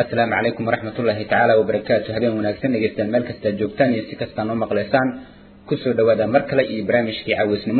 السلام عليكم ورحمة الله تعالى وبركاته. هذين وناكسن نجستان ملك استجوبتان يسكستان ومقلسان كسر دوادا مركلة إبرامج كي عاوز نمو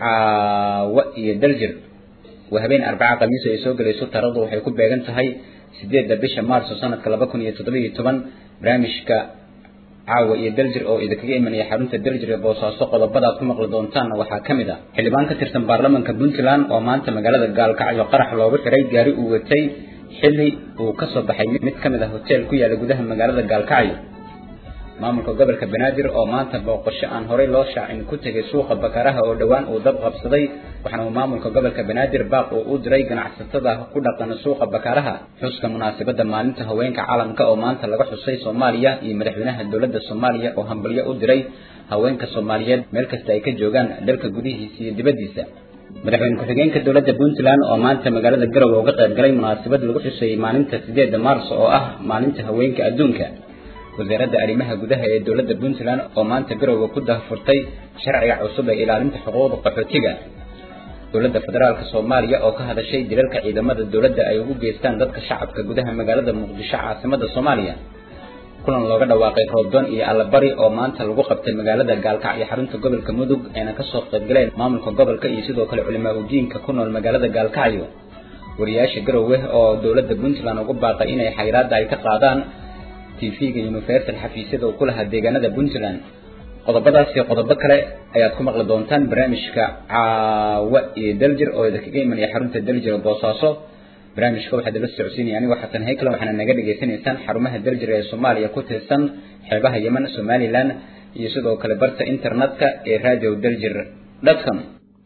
يدلجر وهبين 4 قميص يسوق ليسو ترضو وحيكون بيغنت هاي سديد دبشة مارس سنة كلابكن يتطبيق طبعا برامج كا عاو يدلجر أو إذا كجي من يحرون تدلجر بوصاصق وضبطا كم قلدونتان وحاكمدا حلبان كترتم برلمان كبنتلان وما أنت مجالات قال كعج قرح لو بحري جاري وتي حلي وكسب بحي مت كمدا هوتيل كويا لجودها مجالات قال كعج maamulka gobolka Banaadir oo maanta booqasho aan horey loo shaacin ku tagay suuqa bakaraha oo dhawaan uu dab qabsaday waxaana maamulka gobolka Banaadir baaq oo u diray ganacsatada ku dhaqan suuqa bakaraha xuska munaasabada maalinta haweenka caalamka oo maanta laga xusay Soomaaliya iyo madaxweynaha dawladda Soomaaliya oo hambalyo u diray haweenka Soomaaliyeed meel kasta ay ka joogaan dalka gudihiisa iyo dibadiisa madaxweyne ku-xigeenka dawladda Puntland oo maanta magaalada Garowe uga qayb galay munaasabad lagu xusay maalinta 8 Maarso oo ah maalinta haweenka adduunka وزارة أريمها جودها الدولة بنتلان ومان تجرب وكده فرتي شرعي عصبة إلى علمت حقوق قحوتية دولة فدرال كصوماليا أو كهذا الشيء دلالك إذا مدى الدولة أيوه جيستان ضد كشعب كجودها مجالات مقدشة عاصمة الصومالية كلنا لو قدر واقع فوضان إيه على بري أو مان تلقوا قبت المجالات قال كعي حرنت قبل كمدوج أنا كسر قبلين مامل قبل كيسيد وكل علماء ودين ككونوا المجالات قال كعيو ورياش جروه أو دولة بنتلان وقبع قينا حيرات دايك قادان تيفيق يونيفرس الحفيسية وكلها الديجانة بنتلان قضبات في قضبات كلا أياتكم أغلبونتان برامج كعوائي دلجر أو إذا كجي من يحرم الدلجر بوصاصة برامج كوب حد السعوديين يعني وحتى هيك لو إحنا نجد جيسين إنسان حرمها الدلجر الصومالية كوت السن حبها يمن الصومالي لان يسودوا كلا برت إنترنت كراديو دلجر لكم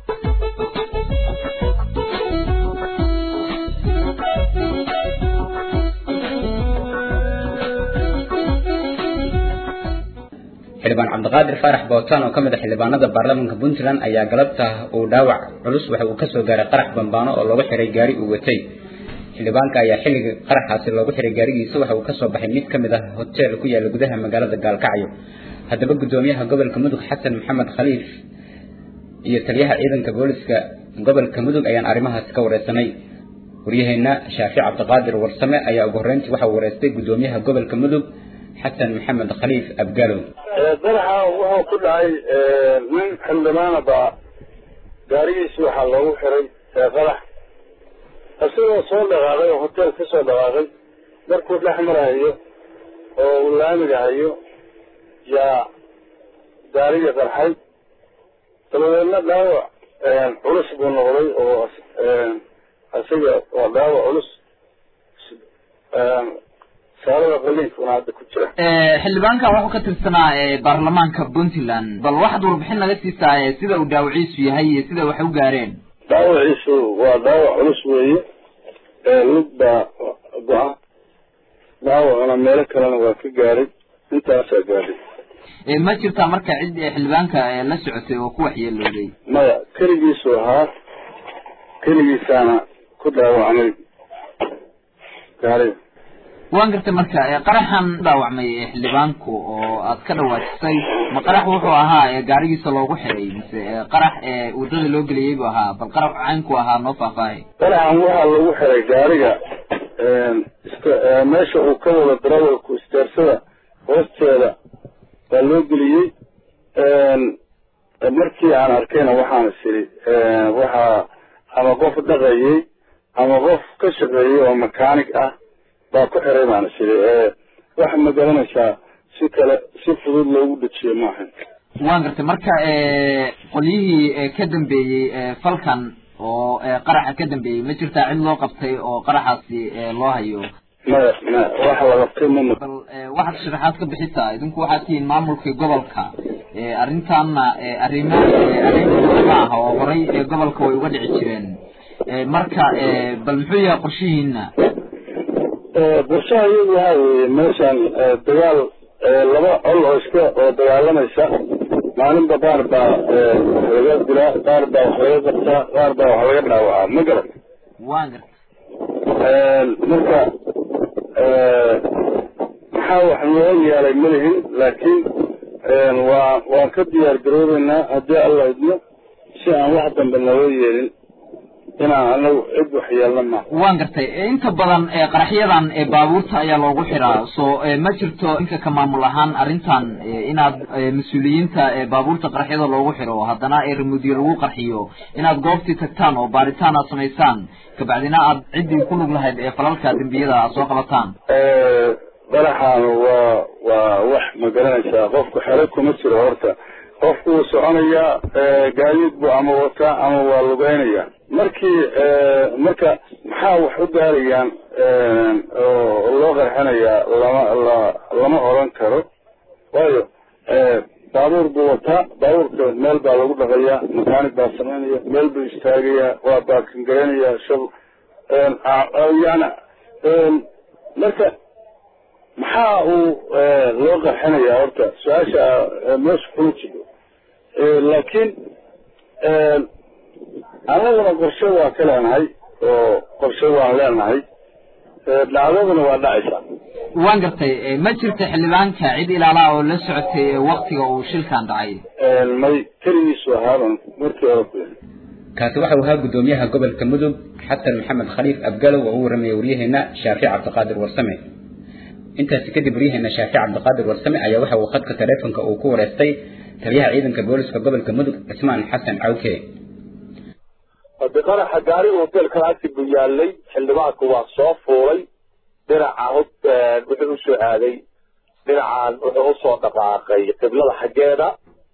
حلبان عبد القادر فرح بوتان وكمد حلبانada baarlamaanka Puntland ayaa galabta uu dhaawac culus waxa uu ka soo gaaray qarax bambaano oo lagu xiray gaari uu watay xilbaanka ayaa xilliga qaraxaasi lagu xiray gaarigiisa waxa uu ka soo baxay mid kamid ah hotel ku yaala gudaha magaalada Gaalkacyo hadaba gudoomiyaha gobolka Mudug Xasan Maxamed Khaliif iyo taliyaha ciidanka booliska gobolka Mudug ayaan arimahaas ka wareysanay wariyaheena Shaafic Cabdiqaadir Warsame ayaa ugu horeyntii waxa uu wareystay gudoomiyaha gobolka Mudug حسن محمد خليف أبقاله درعا وهو كل عاي من حلمانا با قاريس وحالله وحري فرح أسوأ صور لغاغي وهوتيل كسو لغاغي دركوت الأحمر هايو واللامد هايو يا قارية الحي طلبنا داوع علس بنغري أسوأ وداوع علس xildhibaanka wuxuu ka tirsanaa baarlamaanka Puntland bal waxaad warbixin naga siisaa sida uu dhaawaciisu yahay iyo sida wax u gaareen dhaawaciisu waa dhaawac culus weeye midba go'an dhaawacna meel kalena waa ka gaaray intaas gaaray ma jirta marka cid xildhibaanka la socotay oo ku waxyeelooday maya kaligiisu ahaa kaligiisana ku dhaawacnay gaaray waan gartay marka qaraxan dhaawacmay xildhibaanku oo aad ka dhawaajisay ma qarax wuxuu ahaa gaarigiisa loogu xiray mise qarax wadada loo galiyay buu ahaa bal qarax caynku ahaa noo faahfaahay qaraxan waxa lagu xiray gaariga meesha uu ka wada darawalku istaarsada hoosteeda waa loo geliyey markii aan arkayna waxaan isiri waxa ama qof dhaqayay ama qof ka shaqeeyay oo makaanik ah baa ku xiray baan isiri waxa ma garanaysaa si fudud loogu dhajiyo maaha waan gartay marka qolyihii ka dambeeyay falkan oo qaraxa ka dambeeyay ma jirtaa cid loo qabtay oo qaraxaasi loo hayo ma waxa la qabtay ma waxaad sharaxaad ka bixisaa idinku waxaad tihiin maamulkii gobolka arrintaana arrimaha oo horay gobolka way uga dhici jireen marka bal muxuu yahay qorshihiina qorshaha iyagu waxa weeye meeshan dagaal laba col oo iska oo dagaalamaysa maalinba qaar baa laga dilaa qaar baa wax laga qabtaa qaar baa wax laga dhaawacaa ma garan waan gartay marka maxaa wax noo yeelay malihin laakiin waan ka diyaar garoobeynaa haddii alla idmo si aan wax dambe naloo yeelin inaan anagu cid waxyeelna ma waan gartay inta badan qaraxyadan baabuurta ayaa loogu xiraa soo ma jirto inka ka maamul ahaan arrintan inaad mas-uuliyiinta baabuurta qaraxyada loogu xiro haddana remudiyo lagu qarxiyo inaad goobtii tagtaan oo baaritaan aad samaysaan kabacdina aad ciddii ku lug lahayd falalka dembiyada aad soo qabataan qaraxaan waa wax ma garanaysaa qofku xero kuma jiro horta qofku wuu soconayaa gaadiid buu ama wataa ama waa lugeynaya markii marka maxaa wax u gaarayaan oo loo qarxinayaa lama oran karo waayo baabuur buu wataa baabuurka meel baa lagu dhaqayaa makaanig baa samaynaya meel buu istaagayaa waa baakin garanayaa shab yani marka maxaa uu loo qarxinayaa horta su-aasha meesha kula jiro laakiin anaguna qorshe waa ka leenahay oo qorshe waan leenahay dhacdaduna waa dhacaysaa waan gartay ma jirta xildhibaanka cid ilaalaa oo la socotay waktiga uu shilkan dhacay may keligiisu ahaaban markii hore ku kaasi waxa uu ahaa gudoomiyaha gobolka mudug xasan maxamed khaliif abgalow oo uu warramay waryaheena shaafic cabdiqaadir warsame intaasi kadib waryaheena shaafic cabdiqaadir warsame ayaa waxa uu khadka taleefanka uu ku wareystay taliyaha ciidanka booliska gobolka mudug cismaan xasan cawke qaraxa gaariga hoteelka agti buu yaalay xildhibaanku waa soo fuulay dhinaca wuxuu usoo aaday dhinacan wuxuu usoo dhaqaaqay qiblada xaggeeda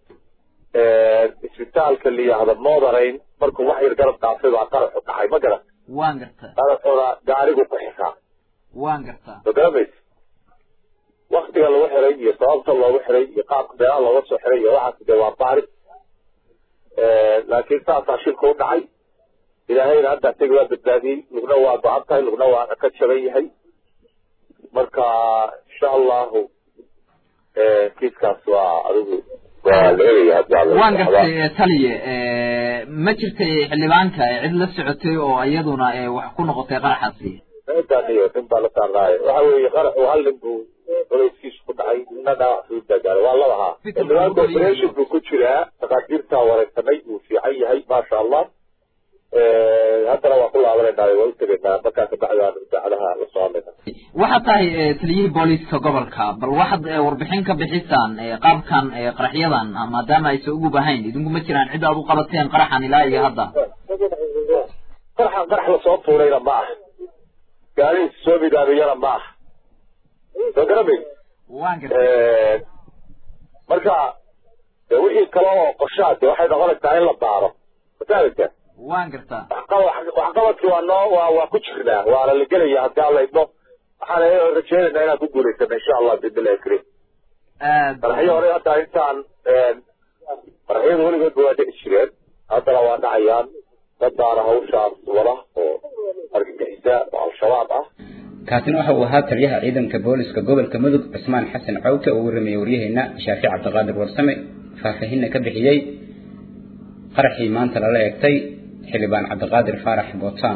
isbitaalka la yihahdo moderayn markuu wax yar garab dhaafay baa qaraxu dhacay ma garan waan gartaa qaraxuna gaarigu ku xiraa waan gartaa ma garamaysa waktiga lagu xiray iyo sababta loogu xiray iyo qaabka beelaha looga soo xiray iyo waxaas dee waa baari laakiin saasaa shilka u dhacay ilaahayna hadda isaga waa badbaadiyey lugna waa go-an tahay lugna waa ka jaban yahay marka insha allahu kiiskaas waa adigu waa la eegaya waan gartay taliye ma jirtay xildhibaanka cid la socotay oo iyaduna wax ku noqotay qaraxaasi intaaniyo nin baa la saarnaayo waxa weeye qaraxu hal nin buu oleyskiisu ku dhacay nina dhaawac suu dagaalo waa labahaa xildhibaanka operation buu ku jiraa dhakhaatiirtaa wareegsanay uu fiican yahay maasha allah haddana waa ku laabanayna waa u tegaynaa markaa kabacdaan idaacadaha la soo hadlayna waxaad tahay taliyihii booliiska gobolka bal waxaad warbixin ka bixisaan qaabkan qaraxyadan maadaama aysan ugu bahayn idinku ma jiraan cid aad u qabateen qaraxan ilaa iyo hadda qaraxan qarax lasoo tuurayna ma aha gaarihiisa soo midaabiyana ma aha soo garamay waan gartay marka wixii kale oo qorshaha de waxay noqonaysaa in la baaro masaajidka waan gartaa waxqabadkii waa ku jirnaa waana la gelaya haddii alla idmo waxaan rajeynaynaa inaan ku guulaysano insha allah bibillahi karim qaraxyo hore hadda intaan qaraxyada weligoodba waa dhici jireen haddana waa dhacayaan dad baana hawshaas wada oo argagixisa oo al-shabaab ah kaasina waxa uu ahaa taliyaha ciidanka booliska gobolka mudug cismaan xasan cawke oo warramay waryaheena shaafic cabdiqaadir warsame faahfaahinna ka bixiyey qaraxii maanta lala eegtay xildhibaan cabdiqaadir faarax bootaan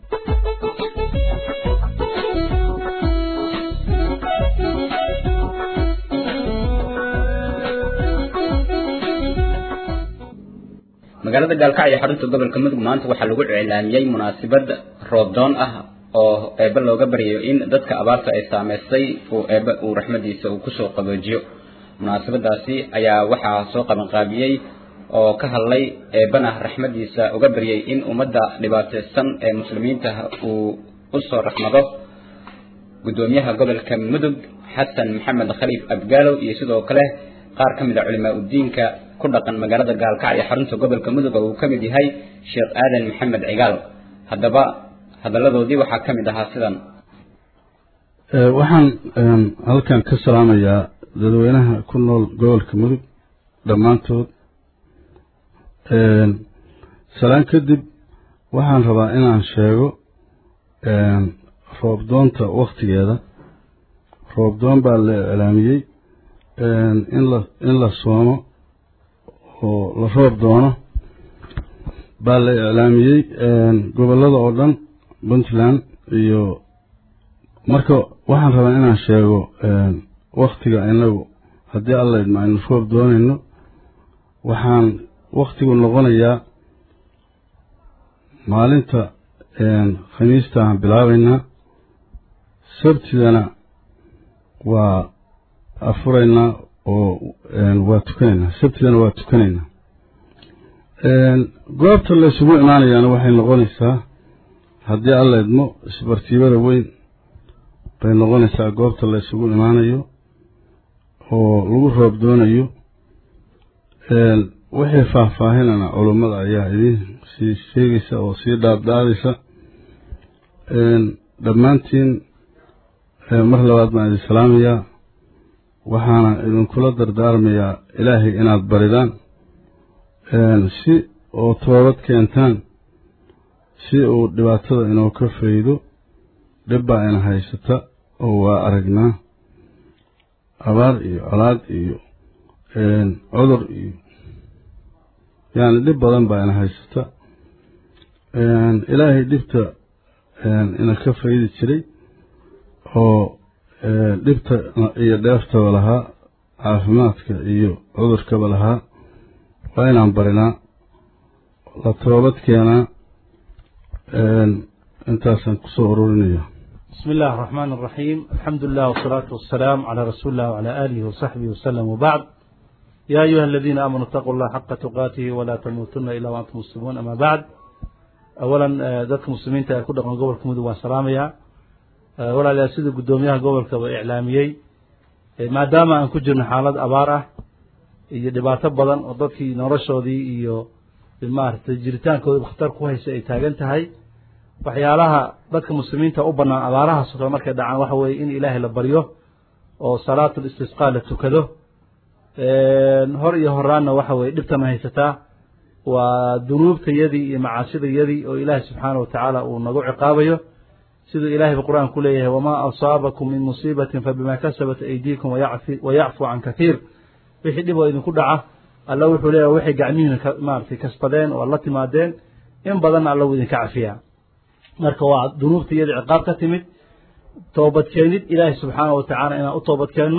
magaalada gaalkacyo xarunta gobolka mudug maanta waxaa lagu iclaamiyey munaasabad roobdoon ah oo eebbe looga baryayo in dadka abaarta ay saameysay eebbe uu raxmadiisa uu kusoo qaboojiyo munaasabadaasi ayaa waxaa soo qabanqaabiyey oo ka hadlay eebbana raxmadiisa uga baryay in ummadda dhibaataysan ee muslimiinta uu u soo raxmado gudoomiyaha gobolka mudug xasan maxamed khaliif abgaalow iyo sidoo kale qaar ka mid a culimaa udiinka ku dhaqan magaalada gaalkacyo xarunta gobolka mudug oo uu ka mid yahay sheekh aadan maxamed cigaal haddaba hadalladoodii waxaa ka mid ahaa sidan waxaan halkan ka salaamayaa dadweynaha ku nool gobolka mudug dhammaantood salaan kadib waxaan rabaa inaan sheego roobdoonta waktigeeda roobdoon baa la iclaamiyey in la soomo oo la roob doono baa la iclaamiyey gobollada oo dhan puntland iyo marka waxaan rabaa inaan sheego waktiga inagu haddii alla idma aynu roob doonayno waxaan waktigu noqonayaa maalinta khamiista aan bilaabaynaa sabtidana waa afuraynaa oo waa tukanaynaa sabtidana waa tukanaynaa goobta la isugu imaanayaana waxay noqonaysaa haddii alla idmo isbartiibada weyn bay noqonaysaa goobta la isugu imaanayo oo lagu roob doonayo wixii faahfaahinana culummada ayaa idin sii sheegaysa oo sii dhaabdhaadaysa dhammaantiin mar labaad baan idin salaamayaa waxaana idinkula dardaarmayaa ilaahay inaad baridaan si oo toobad keentaan si uu dhibaatada inoo ka faydo dhib baa ina haysata oo waa aragnaa abaar iyo colaad iyo cudur iyo yani dhib badan baa ina haysata ilaahay dhibta ina ka faydi jiray oo dhibta iyo dheeftaba lahaa caafimaadka iyo cudurkaba lahaa waa inaan barinaa la toobad keenaa intaasaan kusoo ururinaya بسم الله الرحمن الرحيم الحمد لله والصلاة والسلام على رسول الله وعلى آله وصحبه وسلم وبعد يا أيها الذين آمنوا اتقوا الله حق تقاته ولا تموتن إلا وأنتم مسلمون أما بعد أولا ذات مسلمين تأكد من قبلكم ودوا سلاميها ولا لا سيد قدوميها قبلك وإعلاميي ما دام أن كجرنا حالات أبارة دباتة بدن وضدكي نورشودي إيو المار تجريتان كود بختار كويس أي تاجنتهاي waxyaalaha dadka muslimiinta u banaan abaaraha soo markay dhacaan waxa weeye in ilaahay la baryo oo salaatul istisqaa la tukado hor iyo horaana waxa weeye dhibtan haysataa waa dunuubtayadii iyo macaasiyadii oo ilaahay subxaanahu wa ta'ala uu nagu ciqaabayo sidoo ilaahay quraan ku leeyahay wama asaabakum min musibatin fabima kasabat aydiikum wa ya'fu an kathir wixii dhib oo idinku dhaca alla wuxuu leeyahay waxay gacmihiina maartay kasbadeen oo alla timaadeen in badan alla uu idinka cafiyaa marka waa dunuubtayada ciqaab ka timid toobad keenid ilaahay subxaanahu wa ta'ala inaan u toobad keenno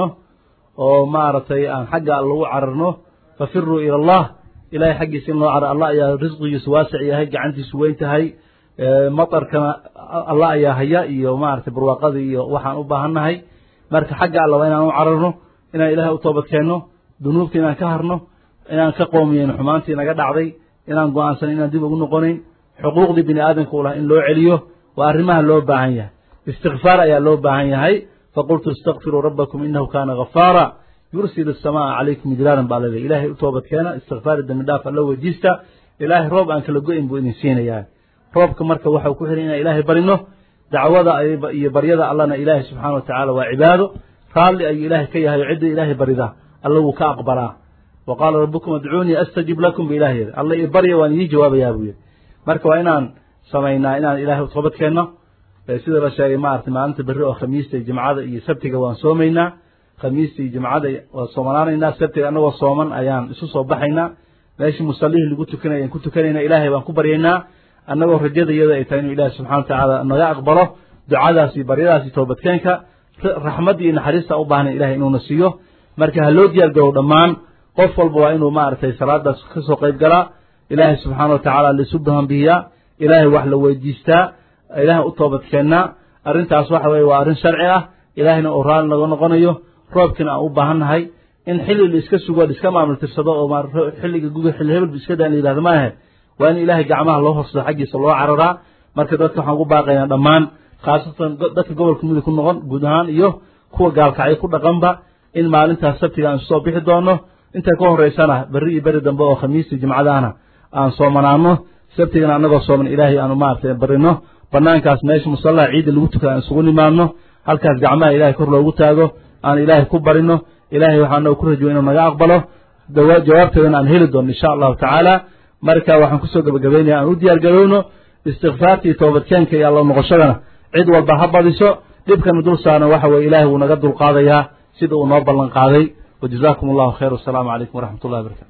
oo maartay aan xagga alla u cararno fafirru ila allah ilaahay xaggiisa in loo caro allah ayaa risqigiisu waasic yahay gacantiisu weyn tahay matarkana allah ayaa haya iyo maartay barwaaqada iyo waxaan u baahannahay marka xagga alla waa inaan u cararno inaan ilaahay u toobad keenno dunuubta inaan ka harno inaan ka qoomiyeyno xumaantii naga dhacday inaan go'aansan inaan dib ugu noqonayn xuquuqdii bini aadamka u lahaa in loo celiyo waa arrimaha loo baahan yahay istikfaar ayaa loo baahan yahay faqultu istakfiruu rabbakum innahu kaana ghafaara yursilu asamaa calaykum midraaran baa laleeyahay ilaahay u toobad keena istikfaar dembi dhaaf alla weydiista ilaahay roob aan kala go'in buu idin siinayaa roobka marka waxau ku xiran inaan ilaahay barino dacwada iyo baryada allana ilaahay subxaana wa tacaala waa cibaado raalli ayuu ilaahay ka yahay oo cidda ilaahay barida alla wuu ka aqbalaa wa qaala rabbukum adcuunii astajib lakum biilaahi alla ii barya waan idii jawaabayaa buu yidhi marka waa inaan samaynaa inaan ilaahay u toobad keenno sida la sheegay maartay maalinta berri oo khamiista iyo jimcada iyo sabtiga waan soomaynaa khamiista iyo jimcada waan soomanaanaynaa sabtiga annagoo sooman ayaan isu soo baxaynaa meeshii musallihii lagu tukanaya aan ku tukanaynaa ilaahay baan ku baryaynaa annagoo rajada iyada ay tahay inuu ilaahay subxana wa tacaala naga aqbalo ducadaas iyo baryadaas iyo toobadkeenka raxmadda iyo naxariista u baahnay ilaahay inuuna siiyo marka ha loo diyaar garow dhammaan qof walba waa inuu maaragtay salaadaas ka soo qayb galaa ilaahay subxaana wa tacaala laisu bahanbihiyaa ilaahay wax la weydiistaa ilaahay u toobad keennaa arrintaas waxa weeye waa arrin sharci ah ilaahayna uu raalli naga noqonayo roobkina aan u baahannahay in xilli la iska sugo la iska maamul tirsado oo xilliga guga xilli hebel iska daan la yidhahdo maahe waa in ilaahay gacmaha loo horsado xaggiisa loo cararaa marka dadka waxaan ugu baaqaynaa dhammaan khaasatan dadka gobolka mudug ku noqon guud ahaan iyo kuwa gaalkacyo ku dhaqanba in maalintaas sabtiga aan soo bixi doono inta ka horeysana berri iyo beri dambe oo khamiista jimcadaana aan soomanaano sabtigana annagoo sooman ilaahay aanu maartay barino banaankaas meesha musallaha ciidda lagu tukada aan isugu nimaadno halkaas gacmaha ilaahay kor loogu taago aan ilaahay ku barino ilaahay waxaana ku rajo inuu naga aqbalo jawaabteedana aan heli doono insha allahu tacaala marka waxaan kusoo gabagabaynayaa aan u diyaar garowno istikfaarta iyo toobadkeenka iyo alla noqoshadana cid walba ha badiso dhibkana dul saaran waxa weeye ilaahay wuu naga dulqaadayaa sida uu noo ballan qaaday wajazaakum allahu khayr wasalaamu calaykum waraxmat ullahi wabarakatu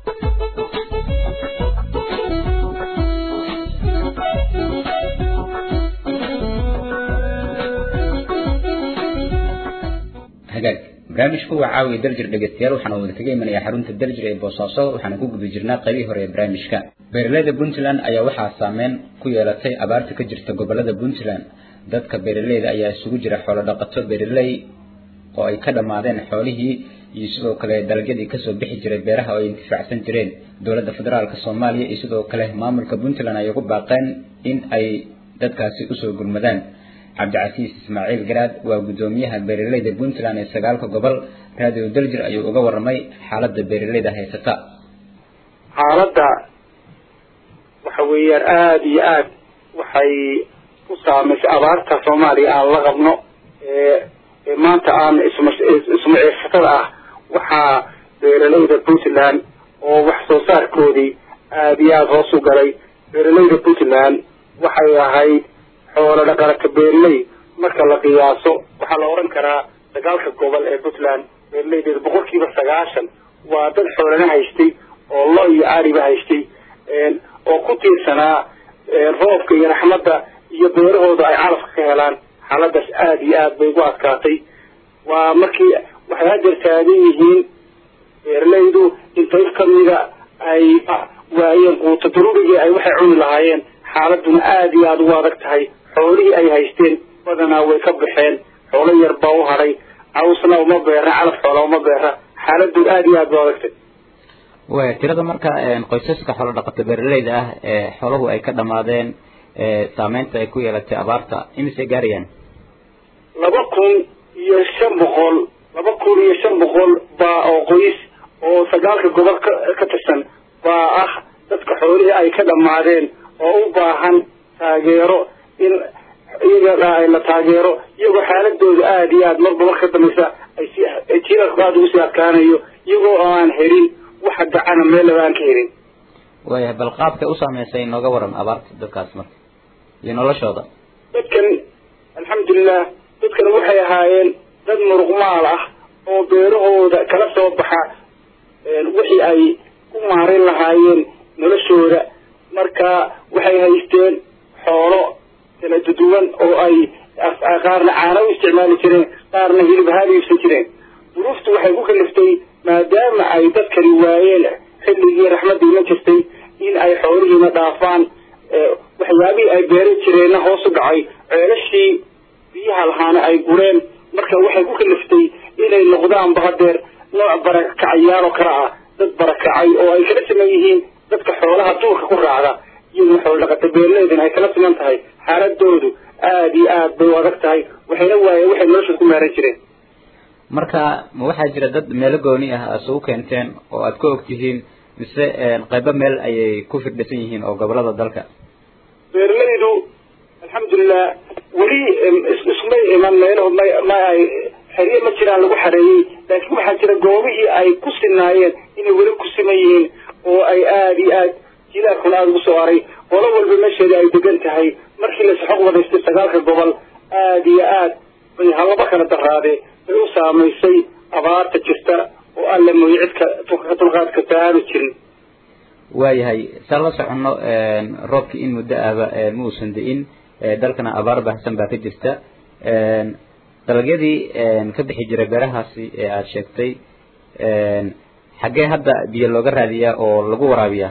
barnaamijku waa caawiya daljir dhegeystayaal waxaana wada kaga imanayaa xarunta daljir ee boosaaso waxaana ku guda jirnaa qaybihii hore ee barnaamijka beeraleyda Puntland ayaa waxaa saameyn ku yeelatay abaarta ka jirta gobolada Puntland dadka beeraleyda ayaa isugu jira xoolo dhaqato beeraley oo ay ka dhamaadeen xoolihii iyo sidoo kale dalagyadii ka soo bixi jiray beeraha oo ay intifaacsan jireen dawladda federaalka Soomaaliya iyo sidoo kale maamulka Puntland ay ugu baaqeen in ay dadkaasi u soo gurmadaan Cabdicasiis Ismaaciil Garaad waa gudoomiyaha beeraleyda Puntland ee 9 gobol radio Daljir ayuu uga warramay xaaladda beeraleyda haysata xaaladda waxa weeyaan aad iyo aad waxay u saameysay abaarta Soomaaliya aan la qabno maanta aan ismaaciilsatada ah waxaa beeraleyda Puntland oo wax soo saarkoodii aad iyo aad hoos u galay beeraleyda Puntland waxay ahayd xoolo dhaqato beeraley marka la qiyaaso waxaa la oran karaa 9 gobol ee Puntland beeraleyda 90% waa dad xoolaha haystay oo lo iyo ariba haystay oo ku tiirsanaa roobka iyo raxmadda iyo beerahooda ay calaf ka helaan xaaladaas aad iyo aad bay ugu adkaatay waa markii waxay hadda taagan yihiin beeraleydu intay kamida ay waayeen quuto daruuriga ay waxay cuni lahaayeen xaaladuna aad iyo aad ugu adag tahay xoolihii ay haysteen badanaa way ka baxeen xoolo yar baa u haray cawsna uma beera calaf xoolo uma beera xaaladu aad iyo aad u adagtay way tirada marka qoysaska xoolo dhaqato beeraleyda ah ee xooluhu ay ka dhamaadeen saameynta ay ku yeelatay abaarta imise gaarayaan 2,500 baa oo qoys oo 9 gobol ka tirsan baa ah dadka xoolihii ay ka dhamaadeen oo u baahan taageero in iyaga ay la taageero iyagoo xaaladooda aad iyo aad marba marka dambaysa ay jiilka aad ugu sii adkaanayo iyagoo aan helin waxa gacana meel aan ka helin way bal qaabka u saameysay nooga waran abaarta dadkaas marka iyo noloshooda dadkan alxamdulillah dadkan waxay ahaayeen dad muruqmaal ah oo beerahooda kala soo baxa wixii ay ku maarin lahaayeen noloshooda marka waxay haysteen xoolo kala duwan oo ay qaarna caano u isticmaali jireen qaarna hilib ahaan iibsan jireen duruuftu waxay ku kaliftay maadaama ay dadkani waayeen xilligii raxmadda iman jirtay in ay xoolihiina dhaafaan waxyaabihii ay beeri jireenna hoos u dhacay ceelashii biyaha lahaana ay gureen marka waxay ku kaliftay inay noqdaanba hadeer nooc barakacayaal oo kale ah dad barakacay oo ay kala siman yihiin dadka xoolaha duurka ku raacda iyagoo xoolo dhaqata beeraleydan ay kala siman tahay xaaladoodu aad iyo aad bay u adag tahay waxayna waayeen waxay noloshooda ku maaran jireen marka ma waxaa jira dad meelo gooni ah isugu keenteen oo aad ku ogtihiin mise qaybo meel ayay ku firdhisan yihiin oo gobolada dalka beeraleydu alxamdulillah weli ismay iman meelo ma ay xiriir ma jiraan lagu xareeyay laakiin waxaa jira goobihii ay ku sinaayeen inay weli ku siman yihiin oo ay aad iyo aad jilaarkuna aad ugu soo aray qolo walba meesheeda ay degan tahay markii la saxoq wadaystay 9 gobol aad iyo aad bay halaba kala daraadee bay u saamaysay abaarta jirta oo alle mooy cidka dulqaadka taanu jirin waayahay sala socono roobkii in muddo ahba ma uusan da'in dalkana abaar baahsan baa ka jirta dalagyadii ka bixi jiray beerahaasi ee aad sheegtay xaggee hadda biyo looga raadiyaa oo lagu waraabiyaa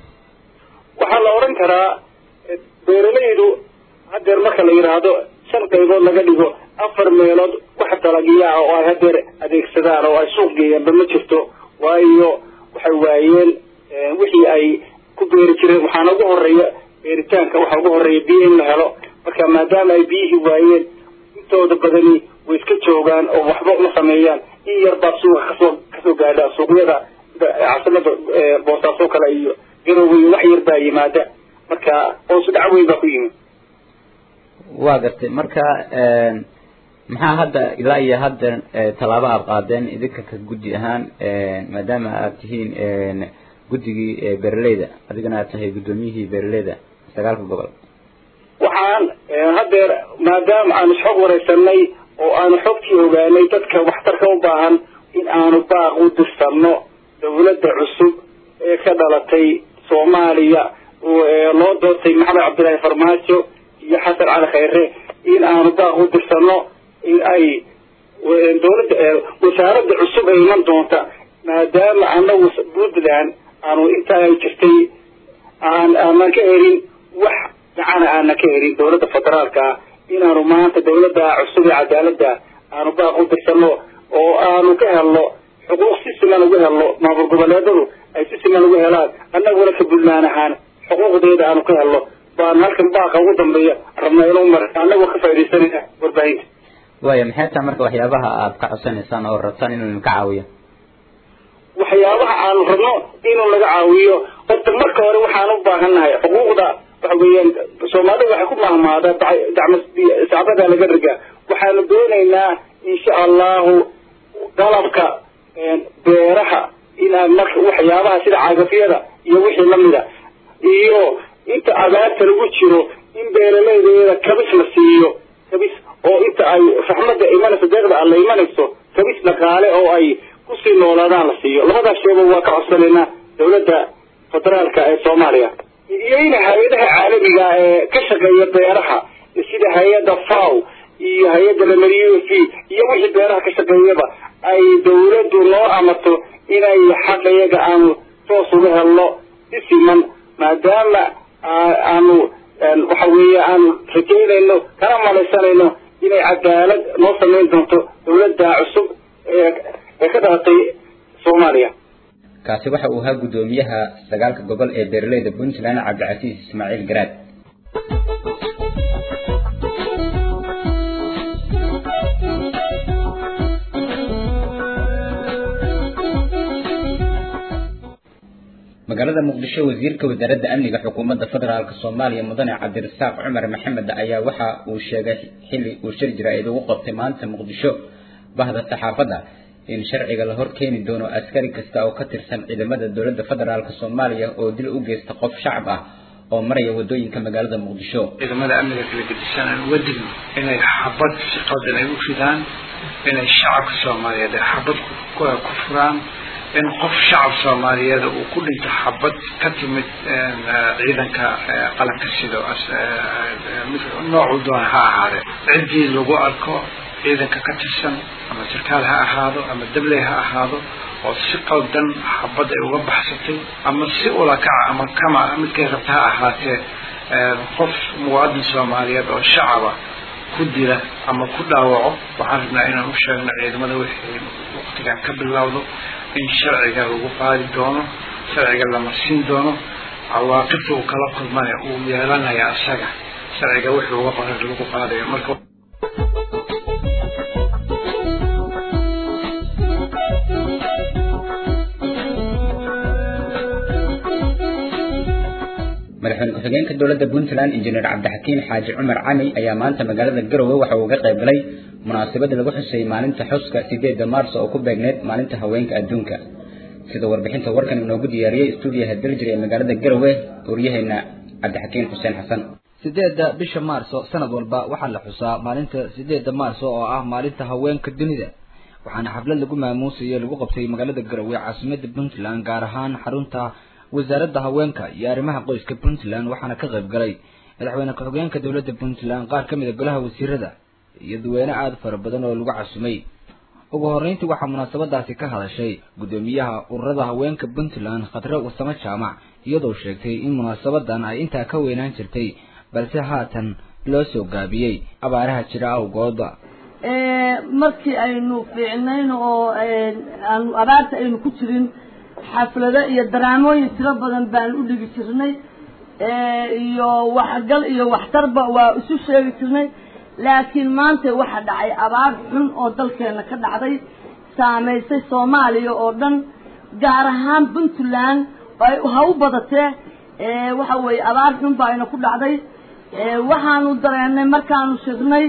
waxaa la oran karaa beeraleydu hadeer marka la yidhaahdo 5 qaybood laga dhigo 4 meelood wax dalagyaa oo ay hadeer adeegsadaan oo ay suuq geeyaan ma jirto waayo waxay waayeen wixii ay ku beeri jireen waxaana ugu horeeya beeritaanka waxaa ugu horeeya biyo in la helo marka maadaama ay biyihii waayeen intooda badani way iska joogaan oo waxba uma sameeyaan in yar baa suuqa kasoo gaadha suuqyada caasimada boosaaso kale iyo garowe wax yar baa yimaada marka hoos u dhac weyn baa ku yimid waa gartay marka maxaa hadda ilaa iyo hadda tallaabo aad qaadeen idinka ka guddi ahaan maadaama aad tihiin guddigii beeraleyda adigana aad tahay guddoomiyihii beeraleyda 9 gobol waxaan hadeer maadaama aan isxog wareysanay oo aanu xogtii ogaanay dadka waxtarka u baahan in aanu baaq u dirsanno dawladda cusub ee ka dhalatay Soomaaliya oo loo doortay Maxamed Cabdilaahi Farmaajo iyo Xasan Cali Khayre in aanu baaq u dirsanno in ay dawladda wasaaradda cusub ay iman doonta maadaama anagu Puntland aanu inta ay jirtay aanan ka helin wax gacana aanan ka helin dawladda federaalka inaanu maanta dawladda cusub ee cadaaladda aanu baaq u dirsano oo aanu ka helno xuquuq si siman ugu helno maamul goboleedadu ay si siman ugu helaan annaguna ka Puntland ahaan xuquuqdeeda aanu ka helno baan halkan baaqa ugu dambeeya rabnaa inuu mar annagu ka faa'iideysanayna warbaahinta waayo maxay tahay marka waxyaabaha aad ka codsanaysaan oo rabtaan inuu ka caawiyo waxyaabaha aan rabno inuu naga caawiyo horta marka hore waxaan u baahanahay xuquuqda waxa weeyaan Soomaalidu waxay ku maahmaada saacada laga riga waxaanu doonaynaa insha Allah dalabka beeraha inaan marka waxyaabaha sida cagafyada iyo wixii lamida iyo inta abaarta lagu jiro in beeralayda kabis la siiyo kabis oo inta ay raxmada imanayso deeqda alla imanayso kabis dhaqaale oo ay ku sii noolaadaan la siiyo labada sheebo waa ka codsanayna dawladda federaalka ee Soomaaliya iyo in hay'adaha caalamiga ee ka shaqeeya beeraha sida hay'adda FAO iyo hay'adda WFP iyo wixii beeraha ka shaqeeyaba ay dawladdu noo amarto inay xaqayaga aanu toos uga helno si siman maadaama aanu waxa weeye aanu rajaynayno kana malaysanayno inay cadaalad noo samayn doonto dawladda cusub ee ka dhalatay Soomaaliya kaasi waxa uu ahaa gudoomiyaha 9 gobol ee beeralayda Puntland Cabdicasiis Ismaaciil Garaad magaalada Muqdisho wasiirka wasaaradda amniga xukuumadda federaalka Soomaaliya mudane Cabdirasaaq Cumar Maxamed ayaa waxa uu sheegay xilli uu shir jiraa'id ugu qabtay maanta Muqdisho bahda saxaafadda in sharciga la hor keeni doono askari kasta oo ka tirsan ciidamada dawladda federaalka Soomaaliya oo dil u geysta qof shacab ah oo maraya wadooyinka magaalada Muqdisho ciidamada amniga kala gedisan wadin inay xabad si qadan ay u fidaan inay shacabka Soomaaliyeed xabad ku furaan in qof shacab Soomaaliyeed uu ku dhinto xabad ka timid ciidanka qalanka sida nooc doon ha ahaade cidii lagu arko ciidanka ka tirsan ama sarkaal ha ahaado ama dabley ha ahaado oo si qaldan xabad ay uga baxsatay ama si ula kaca ama kama mid ka rabta ha ahaatee qof muwaadin Soomaaliyeed oo shacaba ku dila ama ku dhaawaco waxaan rabnaa inaan u sheegno ciidamada wixii waqtigan ka bilowdo in sharciga lagu qaadi doono sharciga la marsiin doono cawaaqibta uu kala kulmay uu yeelanaya asaga sharciga wuxuu uga qoran lagu qaadayo marka madaxweyne ku-xigeenka dawladda Puntland injineer Cabdixakiin Xaaji Cumar Cami ayaa maanta magaalada Garowe waxa uu uga qayb galay munaasabad lagu xusay maalinta xuska 8 Maarso oo ku beegneed maalinta haweenka adduunka sida warbixinta warkan inoogu diyaariyay stuudiyaha Daljir ee magaalada Garowe wariyahayna Cabdixakiin Xuseen Xasan 8 bisha Maarso sanad walba waxa la xusaa maalinta 8 Maarso oo ah maalinta haweenka dunida waxaana xaflad lagu maamuusay lagu qabtay magaalada Garowe caasimadda Puntland gaar ahaan xarunta wasaaradda haweenka iyo arrimaha qoyska Puntland waxaana ka qayb galay madaxweyne ku-xigeenka dawladda Puntland qaar ka mid ah golaha wasiirada iyo dadweyne aad fara badan oo lagu casumay ugu horeyntii waxa munaasabadaasi ka hadashay gudoomiyaha ururada haweenka Puntland Khadra Wasama Jaamac iyadoo sheegtay in munaasabadan ay inta ka weynaan jirtay balse haatan loo soo gaabiyay abaaraha jira awgooda markii aynu fiicnayno oo aanu abaarta aynu ku jirin xaflado iyo daraamooyin tiro badan baan u dhigi jirnay iyo waxgal iyo waxtarba waa isu sheegi jirnay laakiin maanta waxa dhacay abaar xun oo dalkeena ka dhacday saameysay Soomaaliya oo dhan gaar ahaan Puntland ay ha u badatee waxa weeye abaar xun baa ina ku dhacday waxaanu dareenay markaanu sheegnay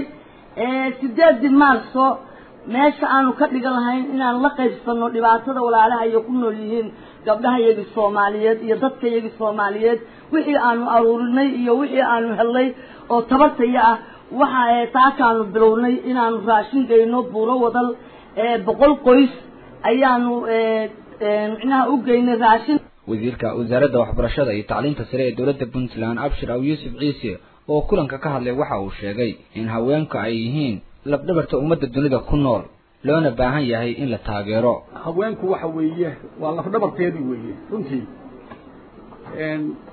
8 Maarso meesha aanu ka dhigan lahayn inaan la qaybsano dhibaatada walaalaha iyo ku nool yihiin gabdhaha iyaga Soomaaliyeed iyo dadka iyaga Soomaaliyeed wixii aanu aruurinay iyo wixii aanu helay oo tabartaya ah waxa taakaanu bilownay inaanu raashin geyno buuro wadal 100 qoys ayaanu inaha u geynay raashin wasiirka wasaaradda waxbarashada iyo tacliinta sare ee dawladda Puntland Abshir Yusuf Ciise oo kulanka ka hadlay waxa uu sheegay in haweenku ay yihiin labdhabarta ummadda dunida ku nool loona baahan yahay in la taageero haweenku waxa weeye waa lafdhabarteedii weeye runtii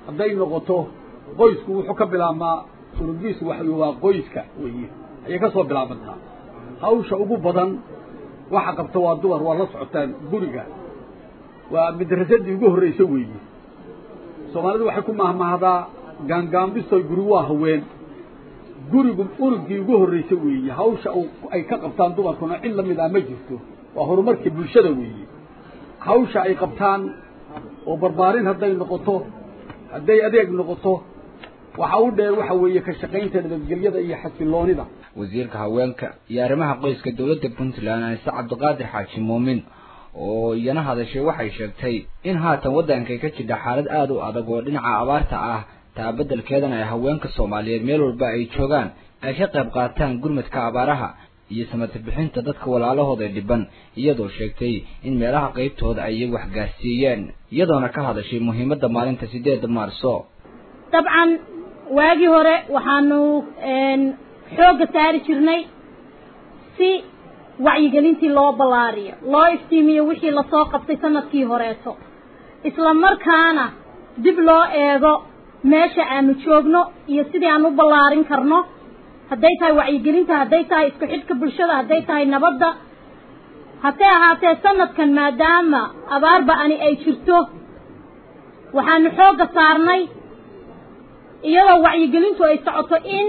hadday noqoto qoysku wuxuu ka bilaabmaa urugiisu waa qoyska weeye ayay ka soo bilaabantaa hawsha ugu badan waxa qabta waa dumar waa la socotaan guriga waa madrasadii ugu horreysay weeye soomaalidu waxay ku mahmahdaa gaangaambistoy guri waa haween gurigu urugii ugu horreysay weeye hawsha ay ka qabtaan dumarkuna cid la mid ah ma jirto waa horumarkii bulshada weeye hawsha ay qabtaan oo barbaarin hadday noqoto hadday adeeg noqoto waxa u dheer waxa weeye ka shaqaynta nabadgelyada iyo xasiloonida wasiirka haweenka iyo arrimaha qoyska dowladda Puntland Anise Cabdiqaadir Xaaji Muumin oo iyana hadashay waxay sheegtay in haatan waddanka ka jira xaalad aad u adag oo dhinaca abaarta ah taa beddelkeedana ay haweenka Soomaaliyeed meel walba ay joogaan ay ka qayb qaataan gurmadka abaaraha iyo samata bixinta dadka walaalahooda dhiban iyadoo sheegtay in meelaha qaybtooda ay wax gaarsiiyeen iyadoona ka hadashay muhiimadda maalinta 8 Maarso dabcan waagi hore waxaanu xooga saari jirnay si wacyigelintii loo balaariyo loo iftiimiyo wixii la soo qabtay sanadkii horeeto isla markaana dib loo eego meesha aanu joogno iyo sidii aan u balaarin karno hadday tahay wacyigelinta hadday tahay isku xidhka bulshada hadday tahay nabadda haddii ahaatee sanadkan maadaama abaar ba'ani ay jirto waxaanu xooga saarnay iyadoo wacyigelintu ay socoto in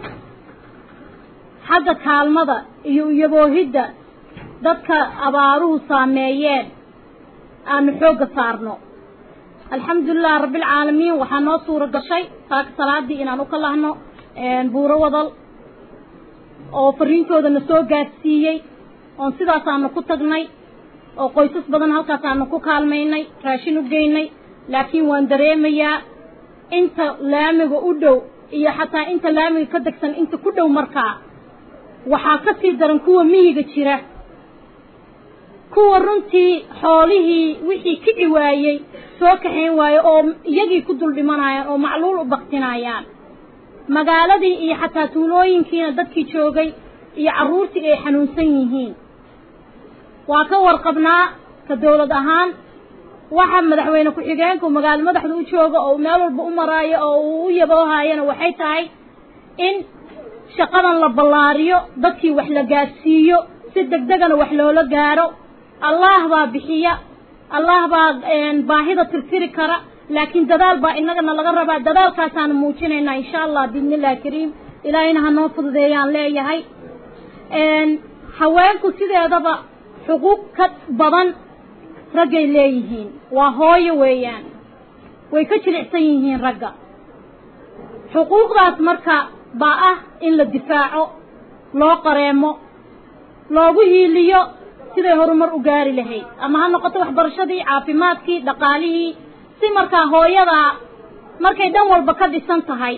xagga kaalmada iyo yaboohidda dadka abaaruhu saameeyeen aanu xooga saarno alxamdulilah rabbil caalamiin waxaa noo suura gashay taaka salaadii inaan u ka lahno buuro wadal oo fariintoodana soo gaadsiiyey oon sidaasaanu ku tagnay oo qoysas badan halkaasaanu ku kaalmaynay raashin u geynay laakiin waan dareemayaa inta laamiga u dhow iyo xataa inta laamiga ka degsan inta ku dhow markaa waxaa ka sii daran kuwa miyiga jira kuwa runtii xoolihii wixii kici waayey soo kaxayn waaye oo iyagii ku dul dhimanayaan oo macluul u baktinayaan magaaladii iyo xataa tuulooyinkiina dadkii joogay iyo carruurtii ay xanuunsan yihiin waa ka warqabnaa ka dawlad ahaan waxa madaxweyne ku-xigeenku magaalo madaxda u jooga oo meel walba u maraayo oo uu u yaboohayana waxay tahay in shaqadan la ballaariyo dadkii wax la gaarsiiyo si degdegana wax loola gaaro allah baa bixiya allah baa baahida tirtiri kara laakiin dadaal baa inagana laga rabaa dadaalkaasaanu muujinaynaa insha allah biidnillahi kariim ilaahayna ha noo fududeeyaan leeyahay haweenku sideedaba xuquuq ka badan raggay leeyihiin waa hooyo weeyaan way ka jilicsan yihiin ragga xuquuqdaas marka baa ah in la difaaco loo qareemo loogu hiiliyo siday horumar u gaari lahayd ama ha noqoto waxbarashadii caafimaadkii dhaqaalihii si markaa hooyadaa markay dhan walba ka dhisan tahay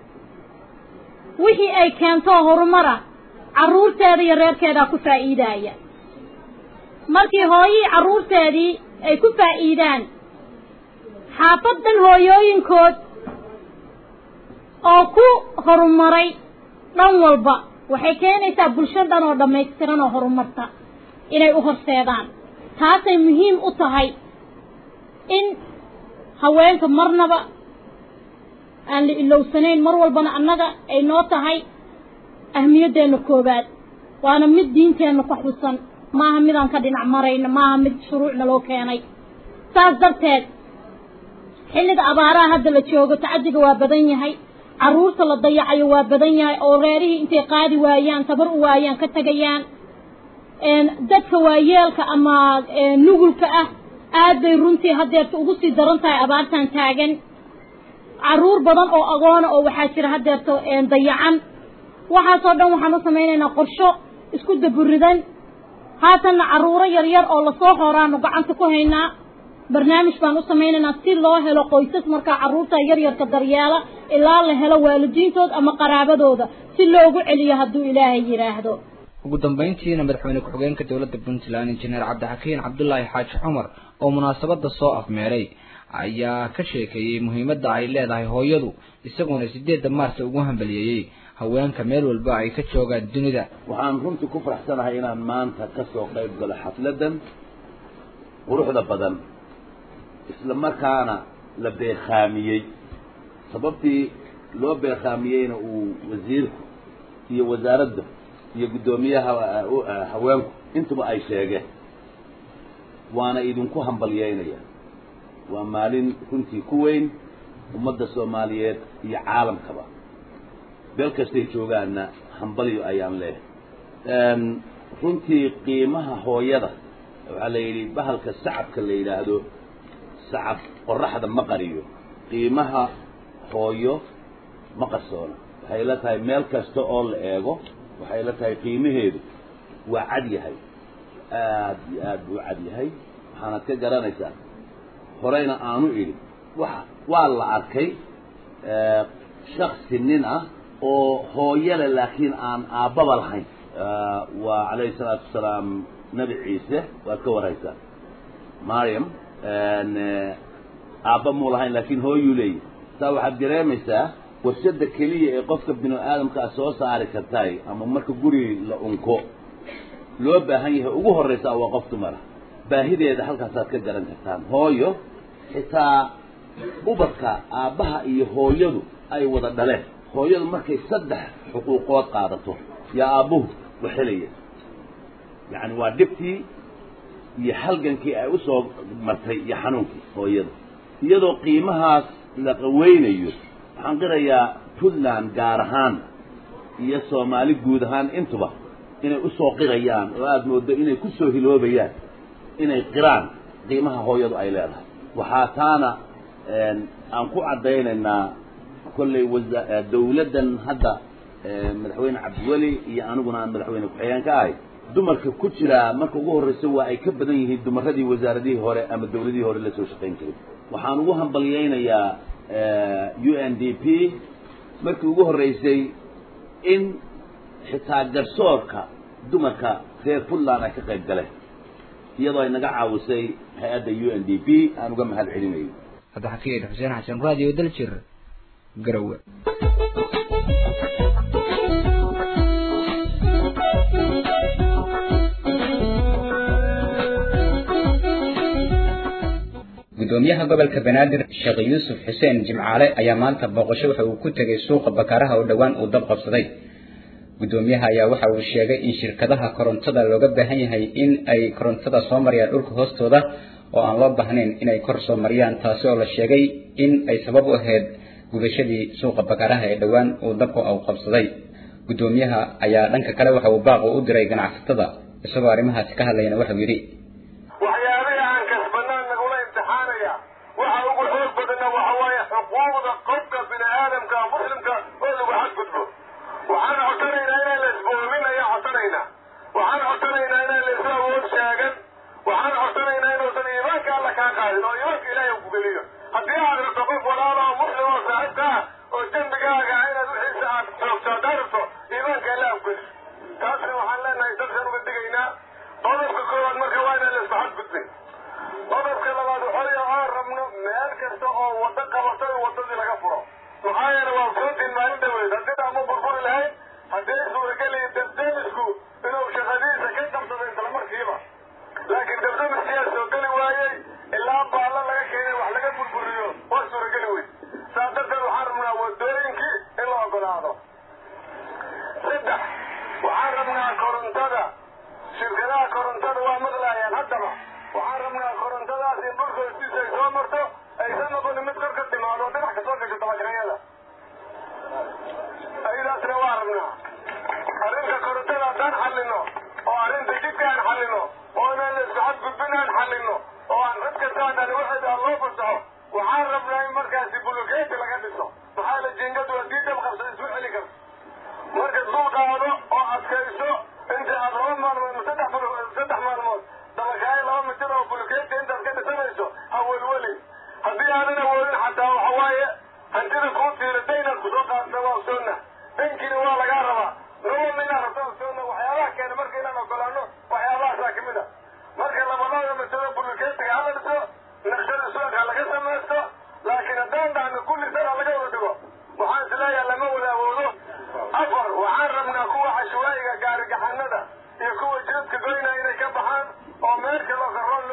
wixii ay keento horumara carruurteeda iyo reerkeedaa ku faa'iidaya markii hooyihii carruurteedii ay ku faa'iidaan xaafaddan hooyooyinkood oo ku horumaray dhan walba waxay keenaysaa bulshadan oo dhammaystiran oo horumarta inay u horseedaan taasay muhiim u tahay in haweenka marnaba aan la ilowsanayn mar walbana annaga ay noo tahay ahmiyaddeena koowaad waana mid diinteenna ku xusan maaha midaan ka dhinac marayna maaha mid shuruucna loo keenay saas darteed xilliga abaaraha hadda la joogo tacadiga waa badan yahay carruurta la dayacayo waa badan yahay oo reerihii intay qaadi waayaan tabar u waayaan ka tegayaan dadka waayeelka ama nugulka ah aad bay runtii haddeerta ugu sii daran tahay abaartan taagan carruur badan oo agoona oo waxaa jira haddeerta dayacan waxaasoo dhan waxaan u samaynaynaa qorsho isku daburidan haatanna carruuro yaryar oo lasoo horaanu gacanta ku haynaa barnaamij baan u samaynaynaa si loo helo qoysas markaa carruurta yaryarka daryeela ilaa la helo waalidiintood ama qaraabadooda si loogu celiyo hadduu ilaahay yidhaahdo ugu dambeyntiina madaxweyne ku-xigeenka dowladda Puntland injineer Cabdixakiin Cabdullaahi Xaaji Cumar oo munaasabada soo afmeeray ayaa ka sheekeeyay muhiimadda ay leedahay hooyadu isaguna 8 Maarso ugu hambalyeeyay haweenka meel walba ay ka joogaan dunida waxaan runtii ku faraxsanahay inaan maanta ka soo qayb galo xafladan quruxda badan isla markaana la beeqaamiyay sababtii loo beeqaamiyeyna uu wasiirku iyo wasaaradda iyo guddoomiyaha haweenku intuba ay sheegeen waana idinku hambalyeynaya waa maalin runtii ku weyn ummadda soomaaliyeed iyo caalamkaba beel kastay joogaanna hambalyo ayaan leehay runtii qiimaha hooyada waxaa la yidhi bahalka sacabka la yidhaahdo sacab qoraxda ma qariyo qiimaha hooyo ma qarsoona waxay la tahay meel kasta oo la eego waxay la tahay qiimaheedu waa cad yahay aad iyo aad buu cad yahay waxaanad ka garanaysaa horeyna aanu idhi waa la arkay shaksi nin ah oo hooyale laakiin aan aabbaba lahayn waa calayhi salaatu wasalaam nabi ciise waad ka warhaysaa maryam aabba muu lahayn laakiin hooyuu leeyahy saa waxaad dareemaysaa warshada keliya ee qofka binu aadamka a soo saari kartaay ama marka guri la unko loo baahan yahay ugu horraysaa waa qof dumara baahideeda halkaasaad ka garan kartaan hooyo xitaa ubadka aabbaha iyo hooyadu ay wada dhaleen hooyadu markay 3 xuquuqood qaadato yaa aabbuhu waxelaya yacni waa dhibtii iyo halgankii ay usoo martay iyo xanuunkii hooyada iyadoo qiimahaas la qaweynayo waxaan qirayaa puntland gaar ahaan iyo soomaali guud ahaan intuba inay usoo qirayaan oo aada moodo inay ku soo hiloobayaan inay qiraan qiimaha hooyadu ay leedahay waxaa taana aan ku caddaynaynaa kolley dawladdan hadda madaxweyne cabdiweli iyo aniguna aan madaxweyne ku-xigeen ka ahay dumarka ku jira marka ugu horreysa waa ay ka badan yihiin dumaradii wasaaradihii hore ama dawladihii hore la soo shaqayn jiray waxaan ugu hambalyeynayaa UNDP markii ugu horreysay in xitaa garsoorka dumarka reer puntland ay ka qayb galeen iyadoo ay naga caawisay hay-adda UNDP aan uga mahad celinayo hadda xafiid xuseen xasan radio daljir garowe gudoomiyaha gobolka Banaadir Sheekh Yuusuf Xuseen Jimcaale ayaa maanta booqasho waxa uu ku tagay suuqa Bakaaraha oo dhawaan uu dab qabsaday gudoomiyaha ayaa waxa uu sheegay in shirkadaha korontada looga baahan yahay in ay korontada soo mariyaan dhulka hoostooda oo aan loo baahnayn inay kor soo mariyaan taasi oo la sheegay in ay sabab u ahayd gubashadii suuqa Bakaaraha ee dhawaan uu dabku uu qabsaday gudoomiyaha ayaa dhanka kale waxa uu baaq u diray ganacsatada isagoo arrimahaas ka hadlayna waxa uu yiri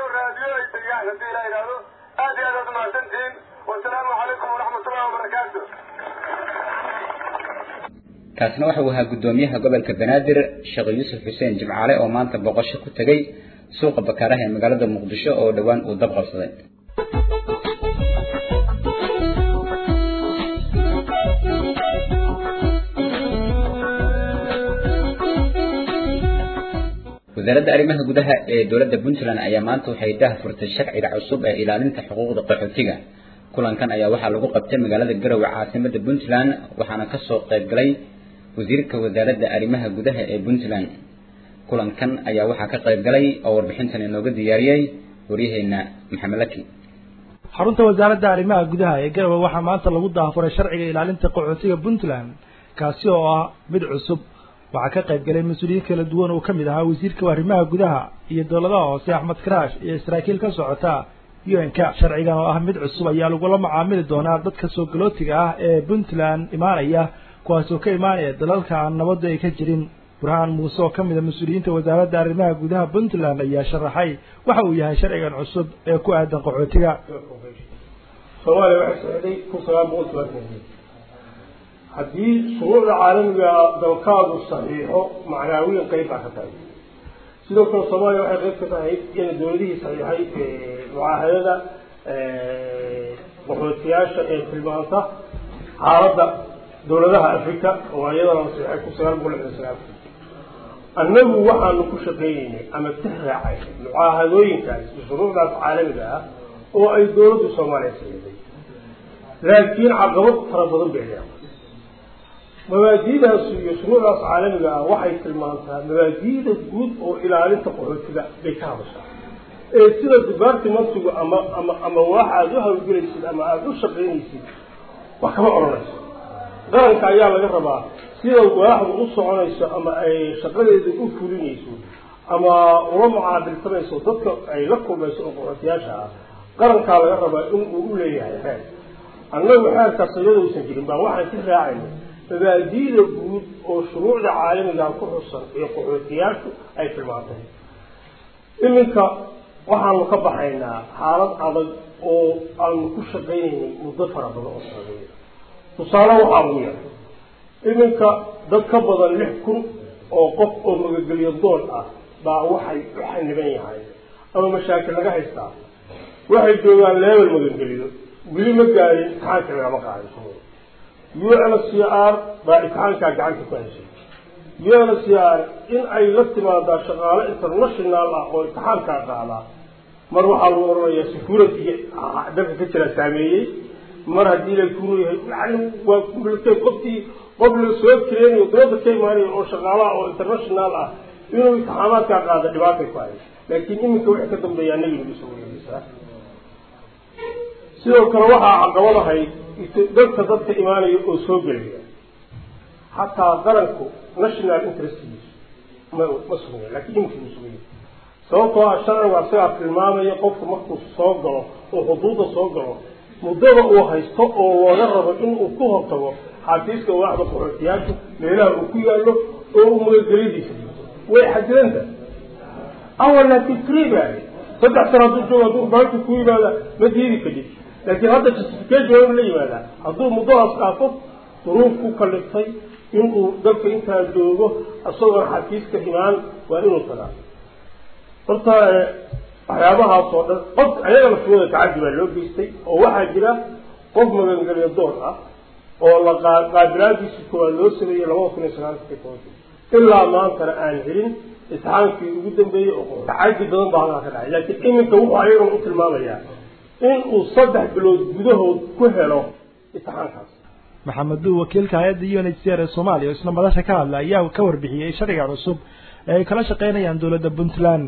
والسلام عليكم ورحمة الله وبركاته kaasna waxa uu ahaa gudoomiyaha gobolka Banaadir Sheekh Yuusuf Xuseen Jimcaale oo maanta boqosho ku tagay suuqa Bakaaraha ee magaalada Muqdisho oo dhawaan uu dab qabsaday wasaaradda arrimaha gudaha ee dawladda Puntland ayaa maanta waxay daahfurtay sharciga cusub ee ilaalinta xuquuqda qaxootiga kulankan ayaa waxaa lagu qabtay magaalada Garowe caasimadda Puntland waxaana ka soo qayb galay wasiirka wasaaradda arrimaha gudaha ee Puntland kulankan ayaa waxaa ka qayb galay oo warbixintan inooga diyaariyay wariyaheena Maxamed Laki xarunta wasaaradda arrimaha gudaha ee Garowe waxaa maanta lagu daahfuray sharciga ilaalinta qaxootiga Puntland kaasi oo ah mid cusub waxaa ka qayb galay mas'uuliyiin kala duwan oo kamid ahaa wasiirka arrimaha gudaha iyo dawladaha hoose Axmed Karaash iyo Israa'iil ka socota UN-ka sharcigan oo ah mid cusub ayaa lagu la macaamili doonaa dadka soo galootiga ah ee Puntland imaanaya kuwaas oo ka imaanaya dalalka aan nabadda ay ka jirin Burhaan Muuse oo kamid ah mas'uuliyiinta wasaaradda arrimaha gudaha Puntland ayaa sharaxay waxa uu yahay sharcigan cusub ee ku aadan qaxootiga Soomaaliya waxay saxday ku salaam haddii shuruucda caalamiga dalkaadu saxiixo macnaawiyan qayb ka tahay sidoo kale Soomaaliya waxay qayb ka tahay in dawladihii saxiixay mucaahadada qaxootiyaasha ee tilmaanta xaaladda dawladaha Afrika oo iyadana saxiixay ku salaam annagu waxaanu ku shaqeynay ama tixraacay mucaahadooyinkaas shuruucdaas caalamiga ah oo ay dawladdu Soomaaliya saxiixday laakiin caqabad fara badan bay leedahay mabaadi'daas iyo shuruucdaas caalamiga ah waxay tilmaantaa mabaadi'da guud oo ilaalinta qaxootiga bay ka hadashaa ee sida departmentigu ama waxa aad u hawlgelaysid ama aad u shaqeynaysid wax kama oranayso qaranka ayaa laga rabaa sida waaxdu u soconayso ama ay shaqadeeda u fulinayso ama ula mucaabilsanayso dadka ay la kulmayso oo qaxootiyaasha ah qarankaa laga rabaa in uu u leeyahay xeer annagu xeerkaas iyadoosan jirin baa waxaan ka raacayna mabaadi'da guud oo shuruucda caalamiga ku xusan ee qaxootiyaashu ay tilmaantay iminka waxaanu ka baxaynaa xaalad adag oo aanu ku shaqaynaynay muddo fara badan oo socday tusaale waxaa ugu yar iminka dad ka badan 6,000 oo qof oo magagelyo doon ah baa waxay u xaniban yahay ama mashaakil laga haystaa waxay joogaan level magagelyo weli ma gaarin imtixaanka lagama qaadin UNHCR baa imtixaanka gacanta ku haysay UNHCR in ay la timaadaa shaqaale international ah oo imtixaanka qaada mar waxaa lagu oranayaa security dalka ka jira saameeyey mar haddii la kunu yahay yani waa kumbiltay qofkii qof la soo kireenayo dowladda ka imaanaya oo shaqaalaha oo international ah inuu imtixaanaadka qaada dhibaato ku hayo laakiin iminka wixii ka dambeeya anaga lagu soo wareegaysaa sidoo kale waxaa caqabadahay dadka imaanaya oo soo gelaya xataa qaranku national interest ma sugnayn laakiin iminka uu sugnayn sababtoo ah sharciga isagaa tilmaamaya qofku markuu soo galo oo xuduudda soo galo muddada uu haysto oo looga rabo inuu ku hortago xafiiska waaxda qaxootiyaasha meelaha uu ku yaallo oo uu magagelyadiisa way xadidanta awal laakiin triibaa 3 sano hadduu joogo hadduu baanka ku yimaada ma diidi kadib laakiin hadda justification la yimaada hadduu muddadaas dhaafo duruuf ku kaliftay inuu dalka intaa joogo asagoo xafiiska imaan waa inuu tagaa horta waxyaabahaas oo dhan qof ayaga laftooda tacaddi baa loo geystay oo waxaa jira qof magangelyo doon ah oo la qaabilaadiisa koowaad loo sameeyey 2009 ilaa maantana aan helin imtixaankii ugu dambeeyey oo tacaddi badan baa halkaa ka dhacay laakiin iminka wuxuu ayagana u tilmaamayaa in uu 3 bilood gudahood ku helo imtixaankaas maxamed duu wakiilka hay'adda UNHCR ee Soomaaliya isla madasha ka hadlay ayaa ka warbixiyay sharciga cusub ee kala shaqeynayaan dawladda Puntland.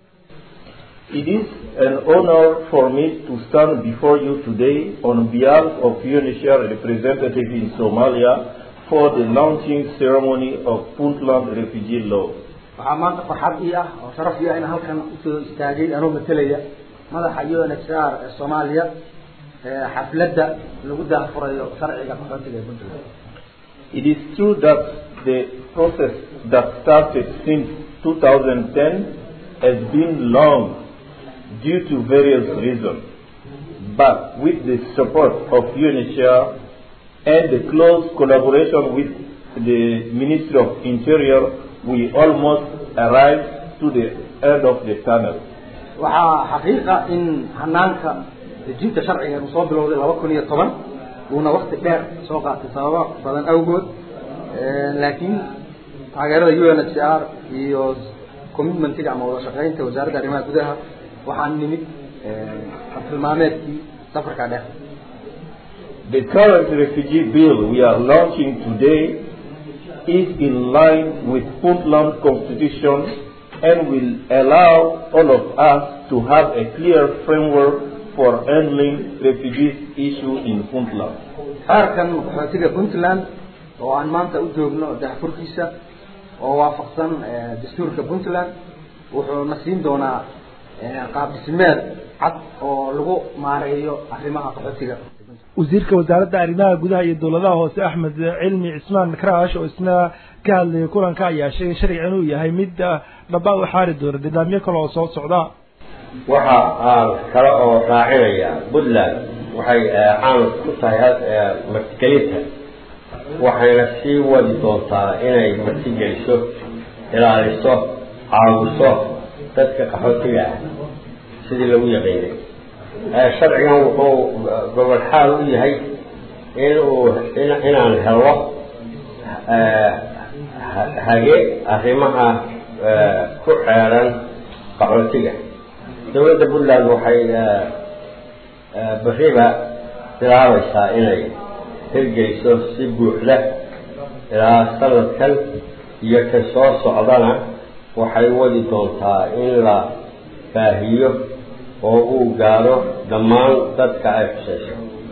It is an honor for me to stand before you today on behalf of UNHCR representative in Somalia for the launching ceremony of Puntland refugee law. waxaa maanta farxad ii ah oo sharaf ii ah in halkan usoo istaagay anoo matalaya madaxa UNHCR ee Soomaaliya xafladda lagu daahfurayo sharciga qaxootiga Puntland. It is true that the process that started since 2010 has been long due to various reasons, but with the support of UNHCR and the close collaboration with the Ministry of Interior, we almost arrived to the end of the tunnel. waxaa xaqiiqa in hanaanka dejinta sharciga uu soo bilowday 2010 uuna waqti dheer soo qaatay sababo badan awgood laakiin taageerada UNHCR iyo commitmentiga ama wada shaqeynta wasaaradda arrimaha gudaha waxaan nimid tilmaameedkii safarka dheer. The current refugee bill we are launching today is in line with Puntland Constitution and will allow all of us to have a clear framework for handling refugees issue in Puntland. Xeerkan qaxootiga Puntland oo aan maanta u joogno daahfurkiisa oo waafaqsan dastuurka Puntland wuxuu nasiin doonaa qaab dhismeed cad oo lagu maareeyo arrimaha qaxootiga. wasiirka wasaaradda arrimaha gudaha iyo dawladaha hoose Axmed Cilmi Cismaan Kraash oo isna ka hadlay kulanka ayaa sheegay sharcigan uu yahay mid dhaba u xaari doona nidaamyo kale oo soo socda. waxa aan kala oo raacinaya Puntland waxay caan ku tahay martigelinta waxayna sii wadi doontaa inay martigeliso ilaaliso caawiso dadka qaxootiga ah sidii lagu yaqaanay sharcigan wuxuu gobol xaal u yahay inaan helo hage arrimaha ku xeeran qaxootiga. dawladda Puntland waxay bariba bilaabaysaa inay hirgeliso si buuxda ilaa sanadkan iyo ka soo socdana waxay wadi doontaa in la baahiyo oo uu gaaro dhammaan dadka ay xusayso.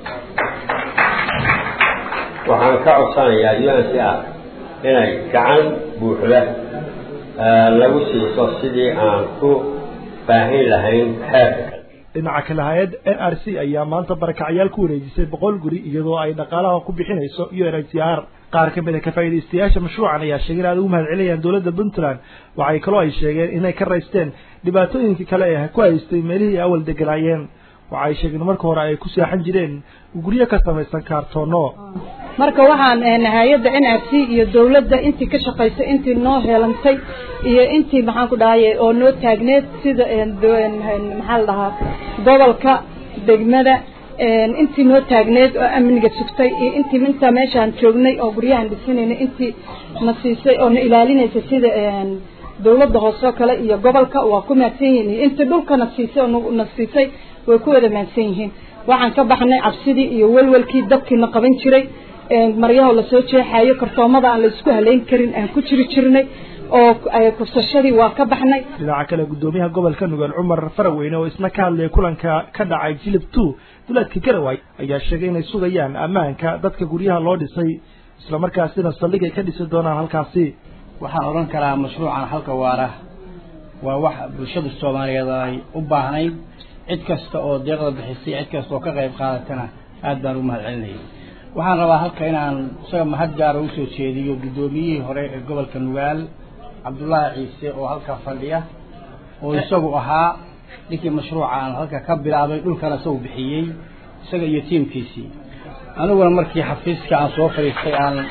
waxaan ka codsanayaa UNHCR inay gacan buuxda lagu siiso sidii aan ku baahin lahayn xeerka. dhinaca kale hay'ad NRC ayaa maanta barakacyaal ku wareejisay 100 guri iyadoo ay dhaqaalaha ku bixinayso UNHCR. qaar ka mid ah ka faa'iideystayaasha mashruucan ayaa sheegay in ay u mahadcelinayaan dawladda Puntland waxay kaloo ay sheegeen inay ka raysteen dhibaatooyinkii kale ee ku haystay meelihii awal deganaayeen. waxay sheegeen marka hore ay ku saaxan jireen guryo ka samaysan kaartoono. marka waxaan hay'adda NRC iyo dawladda intii ka shaqeysay intii noo heelantay iyo intii maxaan ku dhahay oo noo taagneed sida maxaa la dhahaa gobolka degmada intii noo taagneed oo amniga sugtay iyo intii minta meeshaan joognay oo guryahan dhisanayna intii nasiisay oo ilaalinaysa sida dawladda hoose kale iyo gobolka waa ku maadsan yihiin intii dhulka nasiisay oo nasiisay way ku wada maadsan yihiin. waxaan ka baxnay cabsidii iyo walwalkii dabkiina qaban jiray maryaha la soo jeexayo kartoomada aan la isku haleyn karin aan ku jirnay oo ay kusashadii waa ka baxnay. dhinaca kale gudoomiyaha gobolka Nugaal Cumar Faraweyne oo isna ka hadlay kulanka ka dhacay Jilib 2 duladka Garowe ayaa sheegay inay sugayaan ammaanka dadka guryaha loo dhisay isla markaasina saldhig ka dhisi doonaan halkaasi. waxaan oran karaa mashruucan halka waara waa wax bulshada Soomaaliyeed ay u baahnayd cid kasta oo deeqda bixisay cid kasta oo ka qayb qaadatana aad baan u mahadcelinayaa. waxaan rabaa halka inaan isaga mahad gaar ah u soo jeediyo gudoomiyihii hore ee gobolka Nugaal Cabdullaahi Ciise oo halka fadhiya oo isagu ahaa ninkii mashruucan halka ka bilaabay dhulkana soo bixiyay isaga iyo tiimkiisii. aniguna markii xafiiska aan soo fariistay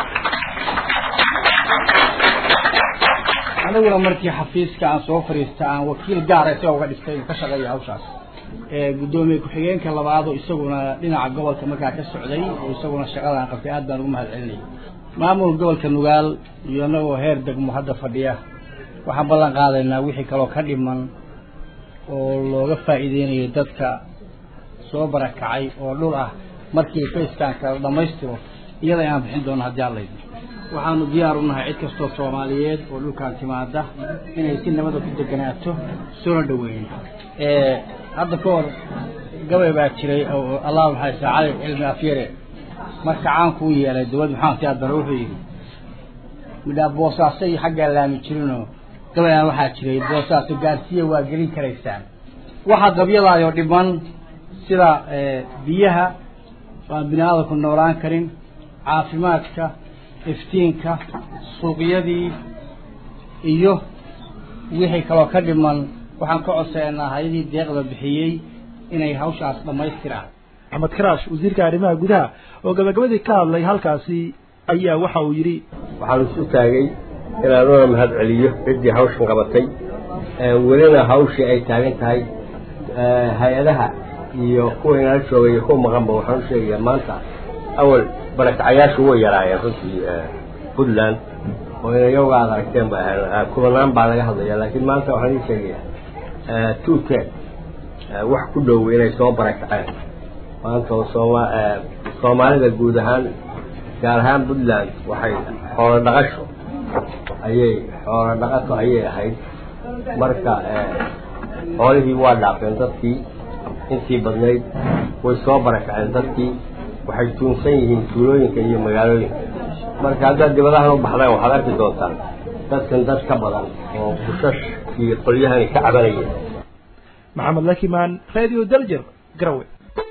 aan wakiil gaar ah uga dhigtay ka shaqeeyo hawshaas. gudoomiye ku-xigeenka labaad oo isaguna dhinaca gobolka markaa ka socday oo isaguna shaqadan qabtay aad baan ugu mahadcelinay. maamul gobolka Nugaal iyo anagoo heer degmo hadda fadhiya waxaan ballan qaadaynaa wixii kale oo ka dhiman oo looga faa'iideynayo dadka soo barakacay oo dhul ah markii fayskan ka dhamaystiro iyada aan bixin doono haddii Alla idin. waxaanu diyaar u nahay cid kastoo Soomaaliyeed oo dhulkan timaada inay si nabad ku deganaato soo dhaweeyeen. hadda ka hor gabay baa jiray oo Allah waxay saacay cilmi afyare marka aan ku yeelay dawlad maxaa si aad wuxuu yiri midda boosaasay xagga laami jirino gabay waxaa jiray boosaas gaarsiye waa gelin karaysaan waxa qabyadaayo dhiman sida biyaha waa binaada ku noolaan karin caafimaadka iftiinka suuqyadii iyo wixii kale ka dhiman waxaan ka codsaynaa hay'adii deeqda bixiyay inay hawshaas dhamaystiraan. Axmed Kraash wasiirka arrimaha gudaha oo gabagabadii ka hadlay halkaasi ayaa waxa uu yidhi waxaan isu taagay inaan una mahad celiyo ciddii hawshan qabatay welina hawshii ay taagan tahay hay-adaha iyo kuwa inala joogay kuwa maqanba waxaan u sheegayaa maanta awal barakacayaashu way yaraayeen runtii puntland oo iyaga aad aragteen ba kubanaan baa laga hadlaya laakiin maanta waxaan ii sheegayaa two-ten wax ku dhow inay soo barakaceen maanta soomaalida guud ahaan gaar ahaan puntland waxay xoolo dhaqato ayay ahayd marka xoolihii waa dhaafeen dadkii intii badnayd way soo barakaceen dadkii waxay tuunsan yihiin tuulooyinka iyo magaalooyinka marka haddaad dibadahan u baxdaan waxaad arki doontaan dadkan dad ka badan oo bushash iyo qolyahani ka cabanaya maxamed lakimaan radio daljer garowe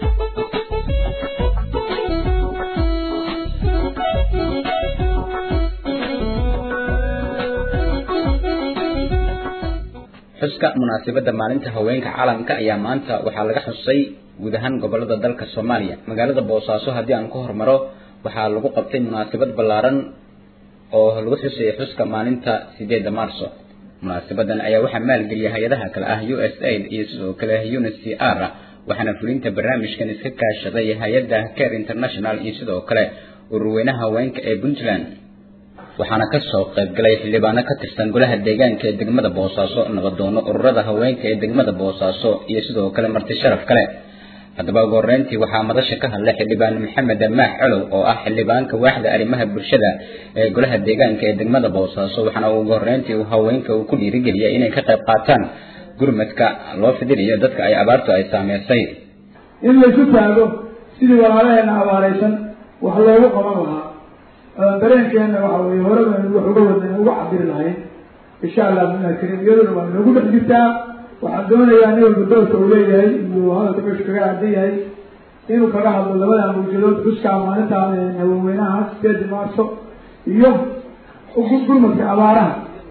xuska munaasabada maalinta haweenka caalamka ayaa maanta waxaa laga xusay guud ahaan gobolada dalka Soomaaliya magaalada Boosaaso hadii aan ku hormaro waxaa lagu qabtay munaasabad ballaaran oo lagu xusay xuska maalinta 8 Maarso munaasabadan ayaa waxaa maalgeliyay hay'adaha kala ah USAID iyo sidoo kale UNHCR waxaana fulinta barnaamijkan iska kaashaday hay'adda Care International iyo sidoo kale ururweynaha haweenka ee Puntland waxaana ka soo qayb galay xildhibaano ka tirsan golaha deegaanka ee degmada Boosaaso nabadoono ururada haweenka ee degmada Boosaaso iyo sidoo kale marti sharaf kale hadaba gooreentii waxaa madasha ka hadlay xildhibaan Maxamed Maax Calow oo ah xildhibaanka waaxda arrimaha bulshada ee golaha deegaanka ee degmada Boosaaso waxaana uu gooreentii haweenka uu ku dhiirigeliyay inay ka qayb qaataan gurmadka loo fidinayo dadka ay abaartu ay saameysay in la isku taago sidii walaalaheena abaaraysan wax loogu qaban lahaa dareenkeena waxa weeye horeba wax uga wadnay uga cabiri lahayn insha Allah mina karim iyaduna waa nagu dhex jirtaa waxaan doonayaa in guddoonka uu leeyahay iyo hadalka meesha kaga caddeeyahay inuu kaga hadlo labada mawjadood xuska maalinta haweenweynaha 8 Maarso iyo gurmadka abaaraha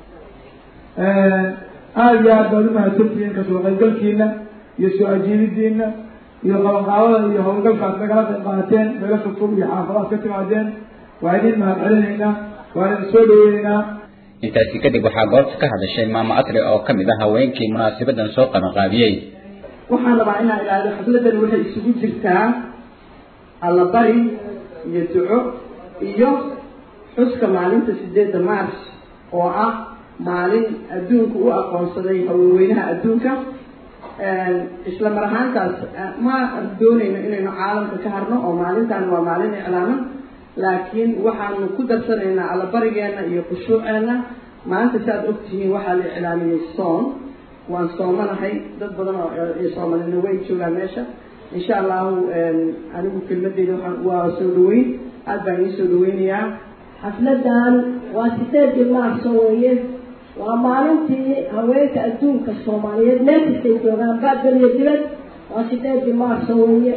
aad iyo aad baad u mahadsantihiin kasoo qaybgalkiina iyo soo ajiibidiina iyo qabanqaabada iyo howlgalkaas nagala qayb qaateen meelo fogfog iyo xaafadaad ka timaadeen waa idin mahad celinaynaa waa idin soo dhaweynaynaa intaasi kadib waxaa goobta ka hadashay maama Asri oo ka mid ah haweenkii munaasabadan soo qabanqaabiyay waxaan rabaa inaan ilaaliyo xafladan waxay isugu jirtaa alla bari iyo duco iyo xuska maalinta 8 Maars oo ah maalin adduunka u aqoonsaday haweenweynaha adduunka isla mar ahaantaas ma doonayno inaynu caalamka ka harno oo maalintan waa maalin iclaaman laakiin waxaanu ku darsanaynaa alla barigeena iyo khushuuceena maanta saad ogtihiin waxaa la iclaamiyey soon waan soomanahay dad badan oo Soomaalina way joogaan meesha insha Allah anigu kelmadeyda waa soo dhaweyn aad baan idin soo dhaweynayaa xafladan waa 8 Maarso weeye waa maalintii haweenka adduunka Soomaaliyeed meel kastay joogaan baadal iyo dibad waa 8 Maarso weeye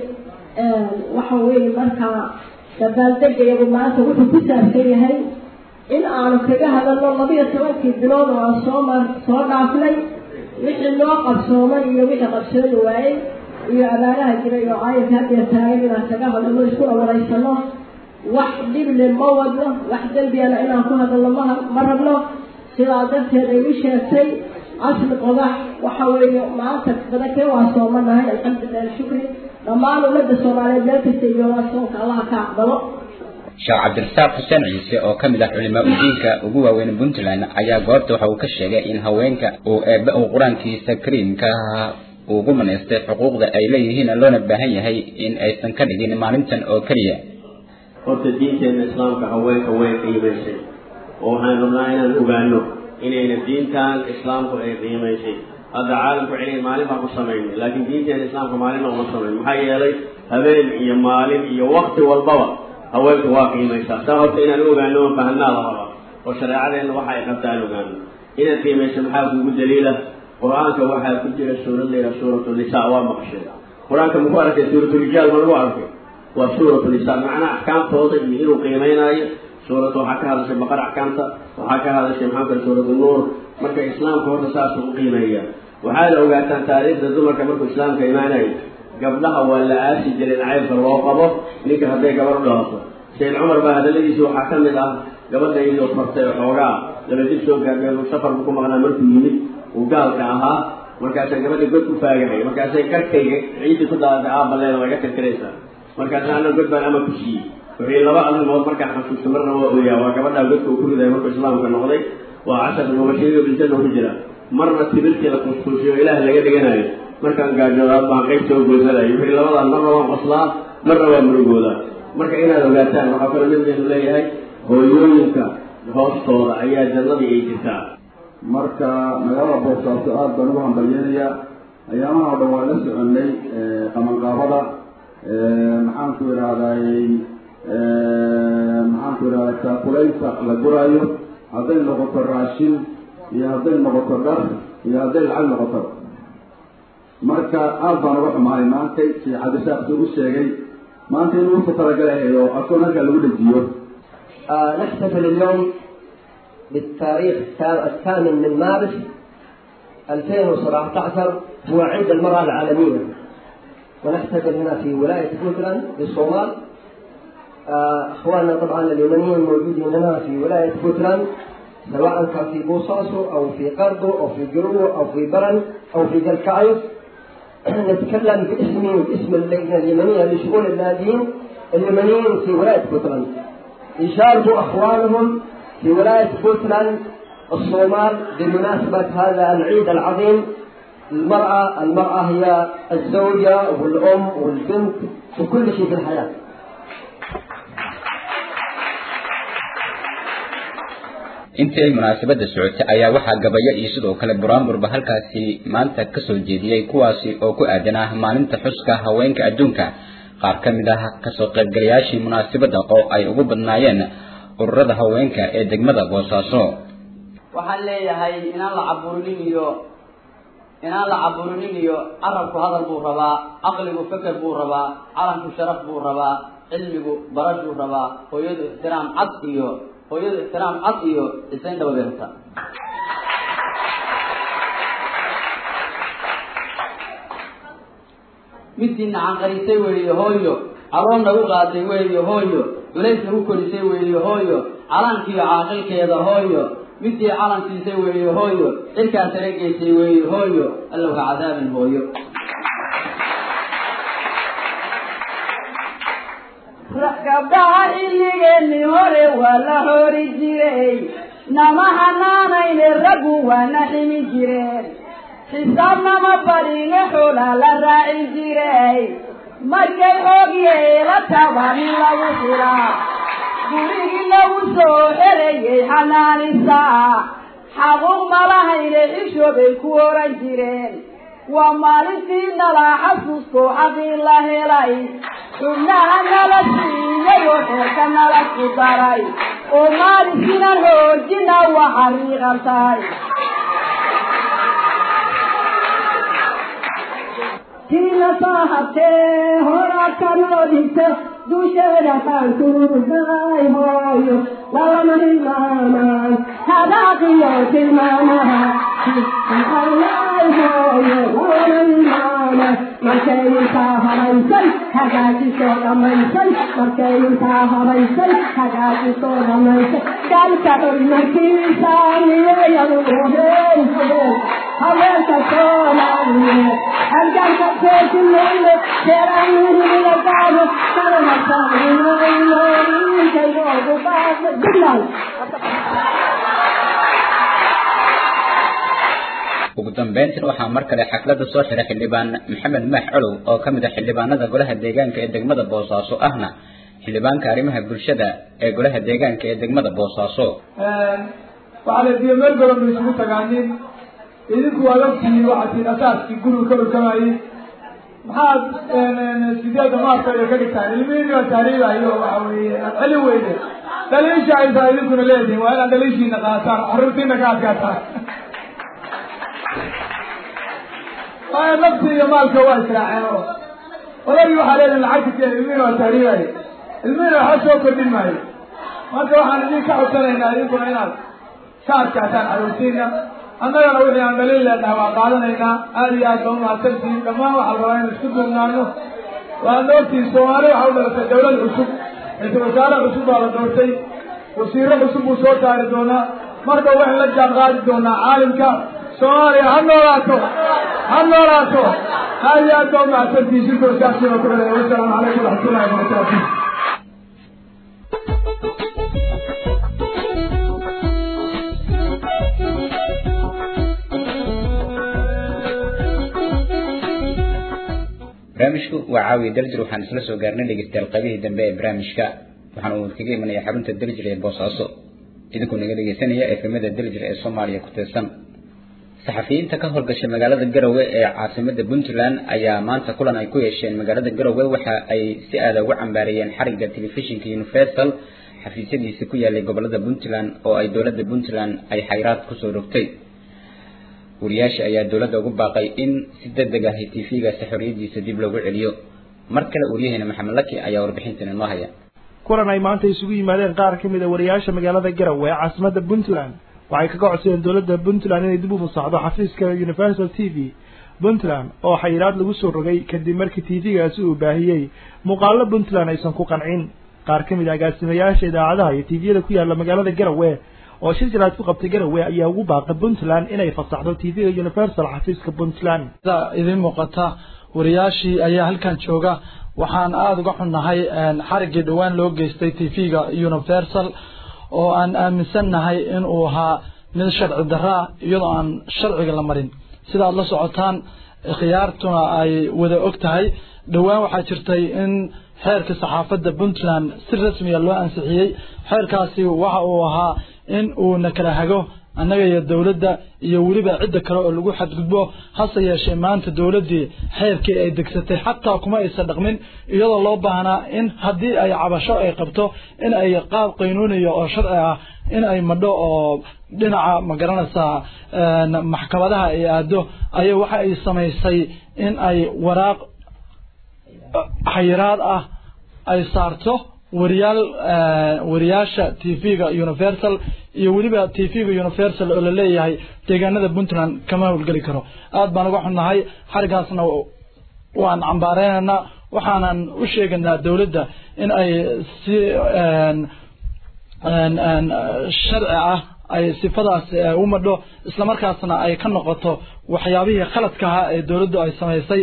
waxa weeye markaa dabaaldegaygu maanta wuxuu ku saabsan yahay in aanu kaga hadalno 12 bilood oo soo dhaafnay wixii loo qabsoomay iyo wixii qabsooni waayey iyo abaaraha jiray oo ayad hadda taagan inaan kaga hadalno isku waraysano wax dhib leh ma wadno wax dambiyana inaan ku hadalno ma rabno sidaa darteed ay u sheegtay asli qodax waxa weeye maanta badakee waa soomanahay alxamdulilah shukri dhammaan ummadda Soomaaliyeed meel kasta iyo waa soonka Allah ka aqbalo Sheekh Cabdirasaaq Xuseen Ciise oo ka mid ah culimada diinka ugu waaweyn Puntland ayaa goobta waxa uu ka sheegay in haweenka oo eebba Quraankiisa Kariimka uu ugu maneystay xuquuqda ay leeyihiin loona baahan yahay in aysan ka dhigin maalintan oo kaliya horta diinteena islaamka haweenka way qiimaysay oo waxaan rabnaa inaan ogaano inayna diintan islaamku ay qiimaysay hadda caalamku inay maalin baa ku sameeyay laakiin diinteena islaamka maalin ma sameeyay maxaa yeelay habeen iyo maalin iyo waqti walbaba haweenku waa qiimaysaa sababta inaan ogaano fahanaa lahaa oo shariicadeena waxa ay qabtaan ogaano inaan qiimayso maxaa kugu daliila quraanka waxa ku jira suuratu nisaa waa maqshay quraanka muxuu arkay suuratu rijaal ma lagu arkay waa suuratu nisaa macna ahkaamtooda iyo inuu qiimaynayo suuratu waxa ka hadashay baqara ahkaamta waxa ka hadashay maxaa suuratu nuur marka islaamku horta saas uu qiimeeyaa waxa la ogaataan taariikhda dumarka markuu islaamka imaanay gabdhaha waa la aasi jiray nacaybka loo qabo ninka hadday gabar u dhalato سيد عمر بقى هذا الذي سوى حكم له قبل لا يجي وصمت حوجا لما جيت سوى قال سفر بكم أنا مرت يمي وقال كأها مركز قبل يقول فاجعي مركز كركي عيد كذا عام بالله وقت الكريسة مركز أنا قلت بأنا ما كشي فهي لبا أنا الموت مركز خمس مرة ويا وقبل لا قلت وكل ذا مركز الإسلام كان نقضي وعشر المبشرين بالجنة وهجرة مرة تبلت لك مشكلة إله لقيت جناي مركز قال جواب ما قيت سوى جزء فهي لبا مرة وأصلا مرة ومرجولا مركز إنا لو قاتان وحفر من الله هاي هو يومك hoostooda ayaa jannadii ay jirtaa marka magaalada boosaaso aad baan ugu hambalyeynaya ayaamaha oo dhan waan la soconay qabanqaabada maxaanku idhahdaa kaakuleynta la guraayo hadday noqoto raashin iyo hadday noqoto dhar iyo hadday lacag noqoto marka aad baan uga xumahay maantay si cabdisaaqsi ugu sheegay maanta inuu ku talagalayo akoon halkaa lagu dhejiyo نحتفل اليوم بالتاريخ 8 من مارس 2017 هو عيد المرأة العالمية ونحتفل هنا في ولاية بوتلاند بالصومال اخواننا طبعا اليمنيين الموجودين هنا في ولاية بوتلاند سواء كان في بوصاصو او في قردو او في قرو او في برن او في جلكايوس نتكلم باسمي وباسم اللجنة اليمنية لشؤون اللاجئين اليمنيين في ولاية بوتلاند يشاركوا أخوانهم في ولاية بوتلاند الصومال بمناسبة هذا العيد العظيم. المرأة هي الزوجة والأم والبنت وكل شيء في الحياة. intii munaasabada socotay ayaa waxaa gabaya iyo sidoo kale buraanburba halkaasi maanta ka soo jeediyay kuwaasi oo ku aadanaa maalinta xuska haweenka adduunka qaar ka mid ah ka soo qaybgalayaashii munaasabada oo ay ugu badnaayeen ururada haweenka ee degmada Boosaaso waxaan leeyahay inaan la caburinin iyo arabku hadal buu rabaa aqligu fikir buu rabaa calanku sharaf buu rabaa cilmigu barashu rabaa hooyadu ixtiraam cad iyo isayn dabadeerta midina aan qarisay weeyo hooyo aroon ugu qaaday weeyo hooyo dulaysa u korisay weeyo hooyo calankiyo caaqilkeeda hooyo midii calankiisay weeyo hooyo ilkaas reegeysay weeyo hooyo allahu cadaabin hooyo gabdhaha xilligeennii hore waa la hori jiray nama hanaanayne raggu waana ximi jireen xisaabnama badhiine xoolaa la raaci jiray markay xoogyeela tabanin lagu xiraa gurigii lagu soo xerayay xanaanisaa xaquuq malahayne xishoobay ku oran jireen waa maalintii nala xasuusto xaqii la helay xubnaha nala siiyay oo xeerka nala ku daray oo maalinkiinan hoojina waa xariiqan tahay tiina saahatee horaa kanoo dhigta dusheeda kaankuudaay hooyo lalama hilmaamaan hadaaqiyo tilmaamaha allaay hooyo lalama hilmaama markay intaa habaysay hagaajisoo dhamaysay markay intaa habaysay hagaajisoo dhamaysay dalka xurmarkiisaaniyayadu uheysadeen haweenka soomaaliyeed halganka seesinayno seeraanihilagaado kalamasaainkayoogu qaada jubbaland ugu dambeyntii waxaa mar kale xafladda soo xiray xildhibaan maxamed maax colow oo ka mid ah xildhibaanada golaha deegaanka ee degmada Boosaaso ahna xildhibaanka arrimaha bulshada ee golaha deegaanka ee degmada Boosaaso waxaa la diiday meel goron bay isugu tagaanin idinku waa ogtihiin waxaa tiin asaaskii guriga ka dhulkamayay maxaad sideeda maarka iyo ka dhigtaan ilmihiini waa taariibayo waxa weeye aad celin weyde dhaliisha aysaa idinkuna leedihin waa inaad dhaliishiina qaataan xaruntiina ka adkaataan waayo nafsi iyo maalka waa israaceen oo odagii waxaa leedahin lacagta keen ilmihiina waa taariibayo ilmihiina waxa soo kordhin maayo marka waxaan idin ka codsanaynaa idinkuna inaad ka adkaataan xaruntiina annagana wixii aan dhaliil leenahay waa qaadanaynaa aada iyo aad ba umahadsantihiin dhammaan waxaa la rabaa in isku duubnaano waad ogtihiin soomaali waxa u dhalatay dawlad cusub inta wasaare cusub baa la doortay wasiiro cusub buu soo saari doonaa marka waxaan la jaan qaadi doonaa caalamka soomaaliya ha noolaato aad iyo aad baa u mahadsantihiin shirka wasaasiina ku helaya wasalaamu calaykum waraxmatullahi wabarakaatu barnaamijku waa caawiya daljir waxaan isla soo gaarnay dhegeystayaal qaybihii dambe ee barnaamijka waxaan uu kaga imanaya xarunta daljir ee boosaaso idinkoo naga dhegeysanaya efemada daljir ee soomaaliya ku tirsan saxafiyiinta ka howlgashay magaalada garowe ee caasimada puntland ayaa maanta kulan ay ku yeesheen magaalada garowe waxa ay si aada ugu cambaareeyeen xarigga telefishinka universal xafiisyadiisa ku yaalay gobolada puntland oo ay dowladda puntland ay xayiraad kusoo rogtay wariyaasha ayaa dowladda ugu baaqay in si degdeg ah TV-gaasi xorriyadiisa dib loogu celiyo mar kale waryaheena maxamed laki ayaa warbixintan inoo haya kulan ay maanta isugu yimaadeen qaar ka mid ah wariyaasha magaalada garowe ee caasimada puntland waxay kaga codsadeen dowladda puntland inay dib u fasaxdo xafiiska universal TV puntland oo xayiraad lagu soo rogay kadib markii TV-gaasi uu baahiyey muuqaallo puntland aysan ku qancin qaar ka mid ah agaasimayaasha idaacadaha iyo TV-yada ku yaala magaalada garowe oo shir jiraad ku qabtay garowe ayaa ugu baaqay puntland inay fasaxdo TV-ga universal xafiiska puntland idin muuqata wariyaashii ayaa halkan jooga waxaan aada uga xunnahay xariggii dhowaan loo geystay TV-ga universal oo aan aaminsannahay in uu ahaa mid sharci darra iyadoo aan sharciga la marin sida aad la socotaan khiyaartuna ay wada og tahay dhowaan waxaa jirtay in xeerka saxaafadda puntland si rasmiya loo ansixiyey xeerkaasi waxa uu ahaa in uu na kala hago annaga iyo dowladda iyo weliba cidda kale oo lagu xadgudbo hase yeeshee maanta dowladdii xeerkii ay degsatay xataa kuma aysan dhaqmin iyadoo loo baahnaa in haddii ay cabasho ay qabto in ay qaab qaynuuniya oo sharci ah in ay madho oo dhinaca ma garanaysaa maxkamadaha ay aado ayaa waxa ay samaysay in ay waraaq xayiraad ah ay saarto wariyaasha TV-ga universal iyo weliba TV-ga universal oo la leeyahay deegaanada puntland kama howlgeli karo aad baan uga xunnahay xarigaasna waan cambaareynayna waxaanan u sheegaynaa dowladda in ay si sharci ah ay sifadaas u madho isla markaasna ay ka noqoto waxyaabihii khaladka ahaa ee dowladdu ay samaysay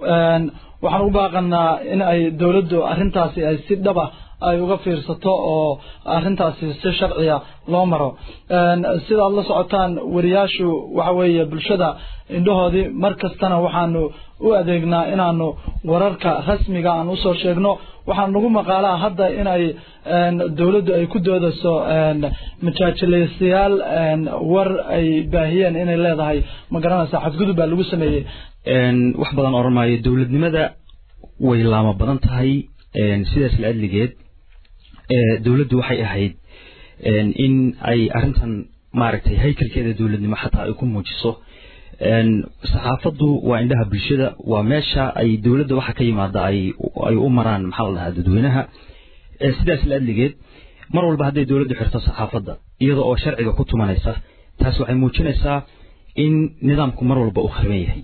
waxaan u baaqanaa in ay dowladdu arrintaasi ay si dhaba ay uga fiirsato oo arrintaasi si sharciya loo maro sida aad la socotaan wariyaashu waxa weeye bulshada indhahoodii mar kastana waxaanu u adeegnaa inaanu wararka rasmiga aan usoo sheegno waxaan nagu maqaalaa hadda in ay dowladdu ay ku doodayso majaajilaystayaal war ay baahiyeen inay leedahay ma garanaysaa xadgudub baa lagu sameeyey wax badan oran maayo dowladnimada way laamo badan tahay sidaas la adligeed dowladdu waxay ahayd in ay arrintan maaragtay haykalkeeda dowladnimo xataa ay ku muujiso saxaafaddu waa indhaha bulshada waa meesha ay dowladda waxa ka yimaada ay u maraan maxaa la dhahaa dadweynaha sidaas la adligeed mar walba hadday dowladdu xirto saxaafadda iyada oo sharciga ku tumanaysa taas waxay muujinaysaa in nidaamku mar walba uu khariban yahay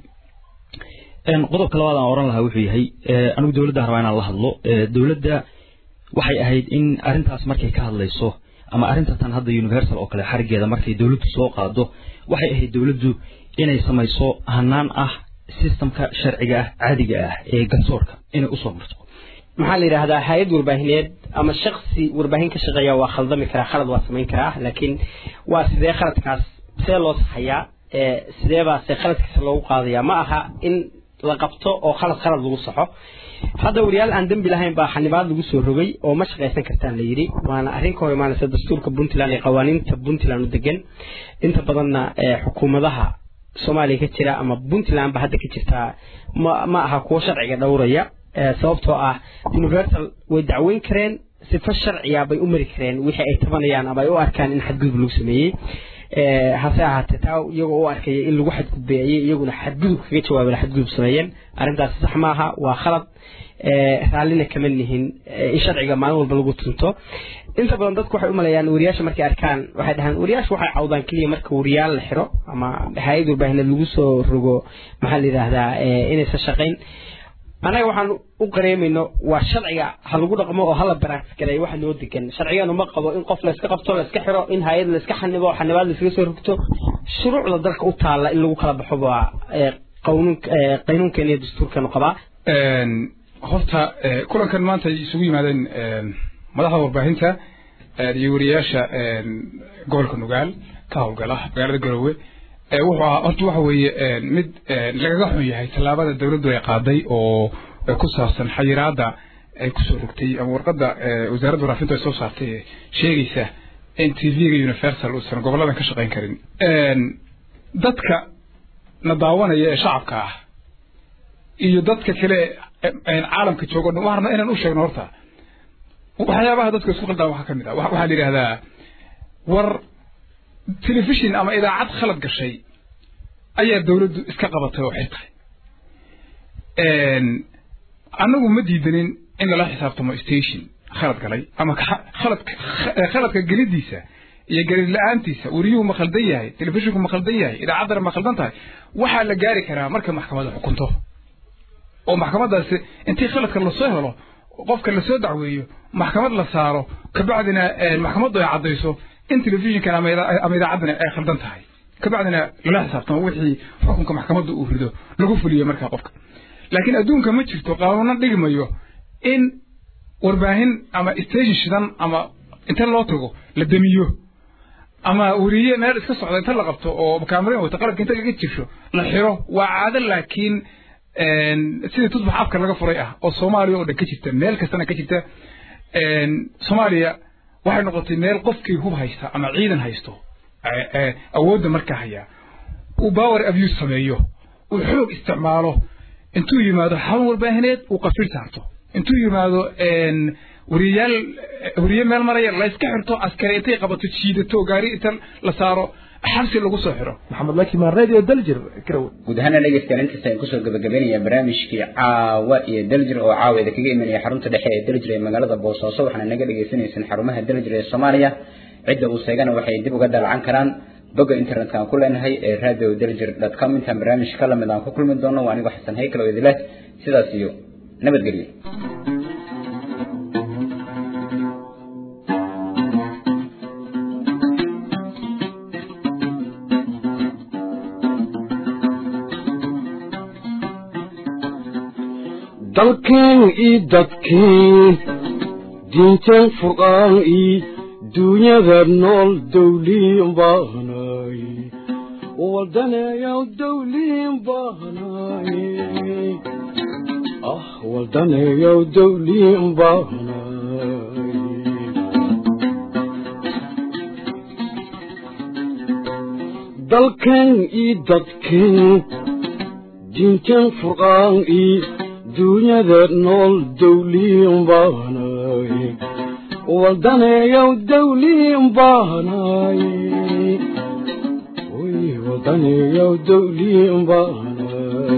qodobka labaad aan oran lahaa wuxuu yahay anigu dowladda rabaa inaan la hadlo dowladda waxay ahayd in arrintaas markay ka hadlayso ama arrinta tan hadda universal oo kale xarigeeda markay dowladdu soo qaado waxay ahayd dowladdu inay samayso hanaan ah systemka sharciga ah caadiga ah ee garsoorka inay usoo marto maxaa la yidhaahdaa hay-ad warbaahineed ama shaksi warbaahin ka shaqeeya waa khaldami karaa khalad waa samayn karaa laakiin waa sidee khaladkaas see loo saxayaa sidee baa see khaladkiisa loogu qaadayaa ma aha in la qabto oo khalad lagu saxo hadda wariyaal aan dambi lahayn baa xanibaad lagu soo rogay oo ma shaqaysan kartaan la yidhi waana arrin ka hor imaanaysa dastuurka puntland iyo qawaaniinta puntland u degan inta badanna xukuumadaha soomaaliya ka jira ama puntland ba hadda ka jirtaa ma aha kuwo sharciga dhowraya sababtoo ah universal way dacweyn kareen sifa sharciya bay u mari kareen wixii ay tabanayaan ama ay u arkaan in xadgudub lagu sameeyey hase ahaatee taa iyagoo u arkaya in lagu xadgudbay ayay iyaguna xadgudub kaga jawaabeen xadgudub sameeyeen arrintaasi sax maaha waa khalad raallina kama nihin in sharciga maalin walba lagu tunto inta badan dadku waxay u maleeyaan wariyaasha markay arkaan waxay dhahaan wariyaashu waxay cawdaan keliya marka wariyaal la xiro ama hay-ad warbaahineed lagu soo rogo maxaa la yidhaahdaa inaysan shaqayn anaga waxaan u qareemayno waa sharciga ha lagu dhaqmo oo hala baraasgaray waxa loo degan sharcigan uma qabo in qof la iska qabto la iska xiro in hay'ad la iska xanibo xanibaad la iska soo rogto shuruucda dalka u taala in lagu kala baxo waa qaanuunkan iyo dastuurkan qaba horta kulankan maanta isugu yimaadeen madaxda warbaahinta iyo wariyaasha gobolka Nugaal ka howlgala magaalada Garowe wuxuu horta waxa weeye mid lagaga xun yahay tallaabada dawladdu ay qaaday oo ku saabsan xayiraada ay ku soo rogtay ama warqada wasaaradda warfaafinta ay soo saartay sheegaysa in TV-ga Universal uusan goboladan ka shaqeyn karin dadka nadaawanaya ee shacabka ah iyo dadka kale caalamka jooga waxaan inaan u sheegno horta waxyaabaha dadka isku qaldan waxa kamid ah waxa la yiraahdaa war telefishin ama idaacad khalad gashay ayaa dawladdu iska qabatay oo xirtay anagu ma diidanin in la xisaabtamo station khalad galay ama khaladka gelidiisa iyo galid la'aantiisa wariyuhu ma khaldan yahay telefishinku ma khaldan yahay idaacadda ma khaldan tahay waxa la gaari karaa marka maxkamadda xukunto oo maxkamadaasi intii khaladka la soo helo qofka la soo dacweeyo maxkamad la saaro ka bacdina maxkamaddu ay cadeyso in telefishinka ama idaacadda ay khaldan tahay ka bacdina la xisaabtamo wixii xukunka maxkamaddu uu rido lagu fuliyo marka qofka laakiin adduunka ma jirto qaanuun dhigmayo in warbaahin ama station shidan ama inta loo tago la damiyo ama wariye meel iska socda inta la qabto oo kaamirayn wata qalabka inta laga jiro la xiro waa caado laakiin sidii tusbax afka laga furay ah oo Soomaaliya oo dhan ka jirta meel kastana ka jirta Soomaaliya waxay noqotay meel qofkii hub haysta ama ciidan haysto awoodda markaa haya uu power abuse sameeyo uu xoog isticmaalo intuu yimaado xarun warbaahineed uu qafil saarto intuu yimaado wariye meel maraya la iska xirto askari intay qabato jiidato gaari inta la saaro xabsi lagu soo xiro maxamed laki ma radio daljir Garowe guud ahaan dhageystayaal inta ay ku soo gabagabeynaya barnaamijkii caawa iyo daljir oo caawida kaga imanaya xarunta dhexe ee daljir ee magaalada Boosaaso waxaana naga dhageysanaysan xarumaha daljir ee Soomaaliya cidda uu seegana waxay dib uga dalacan karaan bogga internetka ku leenahay ee radiodaljir.com inta barnaamijka la mid ah ku kulmi doono waa aniga Xasan Haykal oo idin leh sidaas iyo nabadgelyo dalkeen ii dadkeen diinteen furqaan ii duunyada nool dawliin baahnay waldaneeyow dawliin baahnay waldaneeyow dawliin baahnay dalkeen ii dadkeen diinteen furqaan ii duunyada nool dawliin baahnay waldaneeyow dawliin baahnay waldaneeyow dawliin baahnay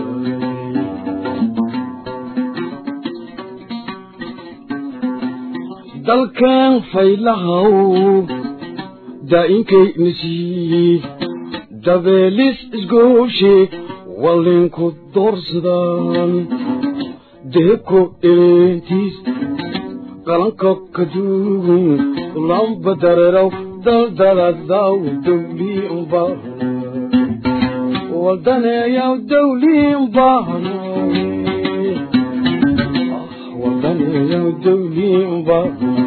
dalkeen faylahaw daa'inkay nasiiyey dabeelis isgooshe wallinku doorsadaan deebko eleentiis qalanka kaduugun lamba dareeraw daldaladaw dawliin baahnay waldaneeyaw dawliin baahnay waldaneeyaw dawliin baahnay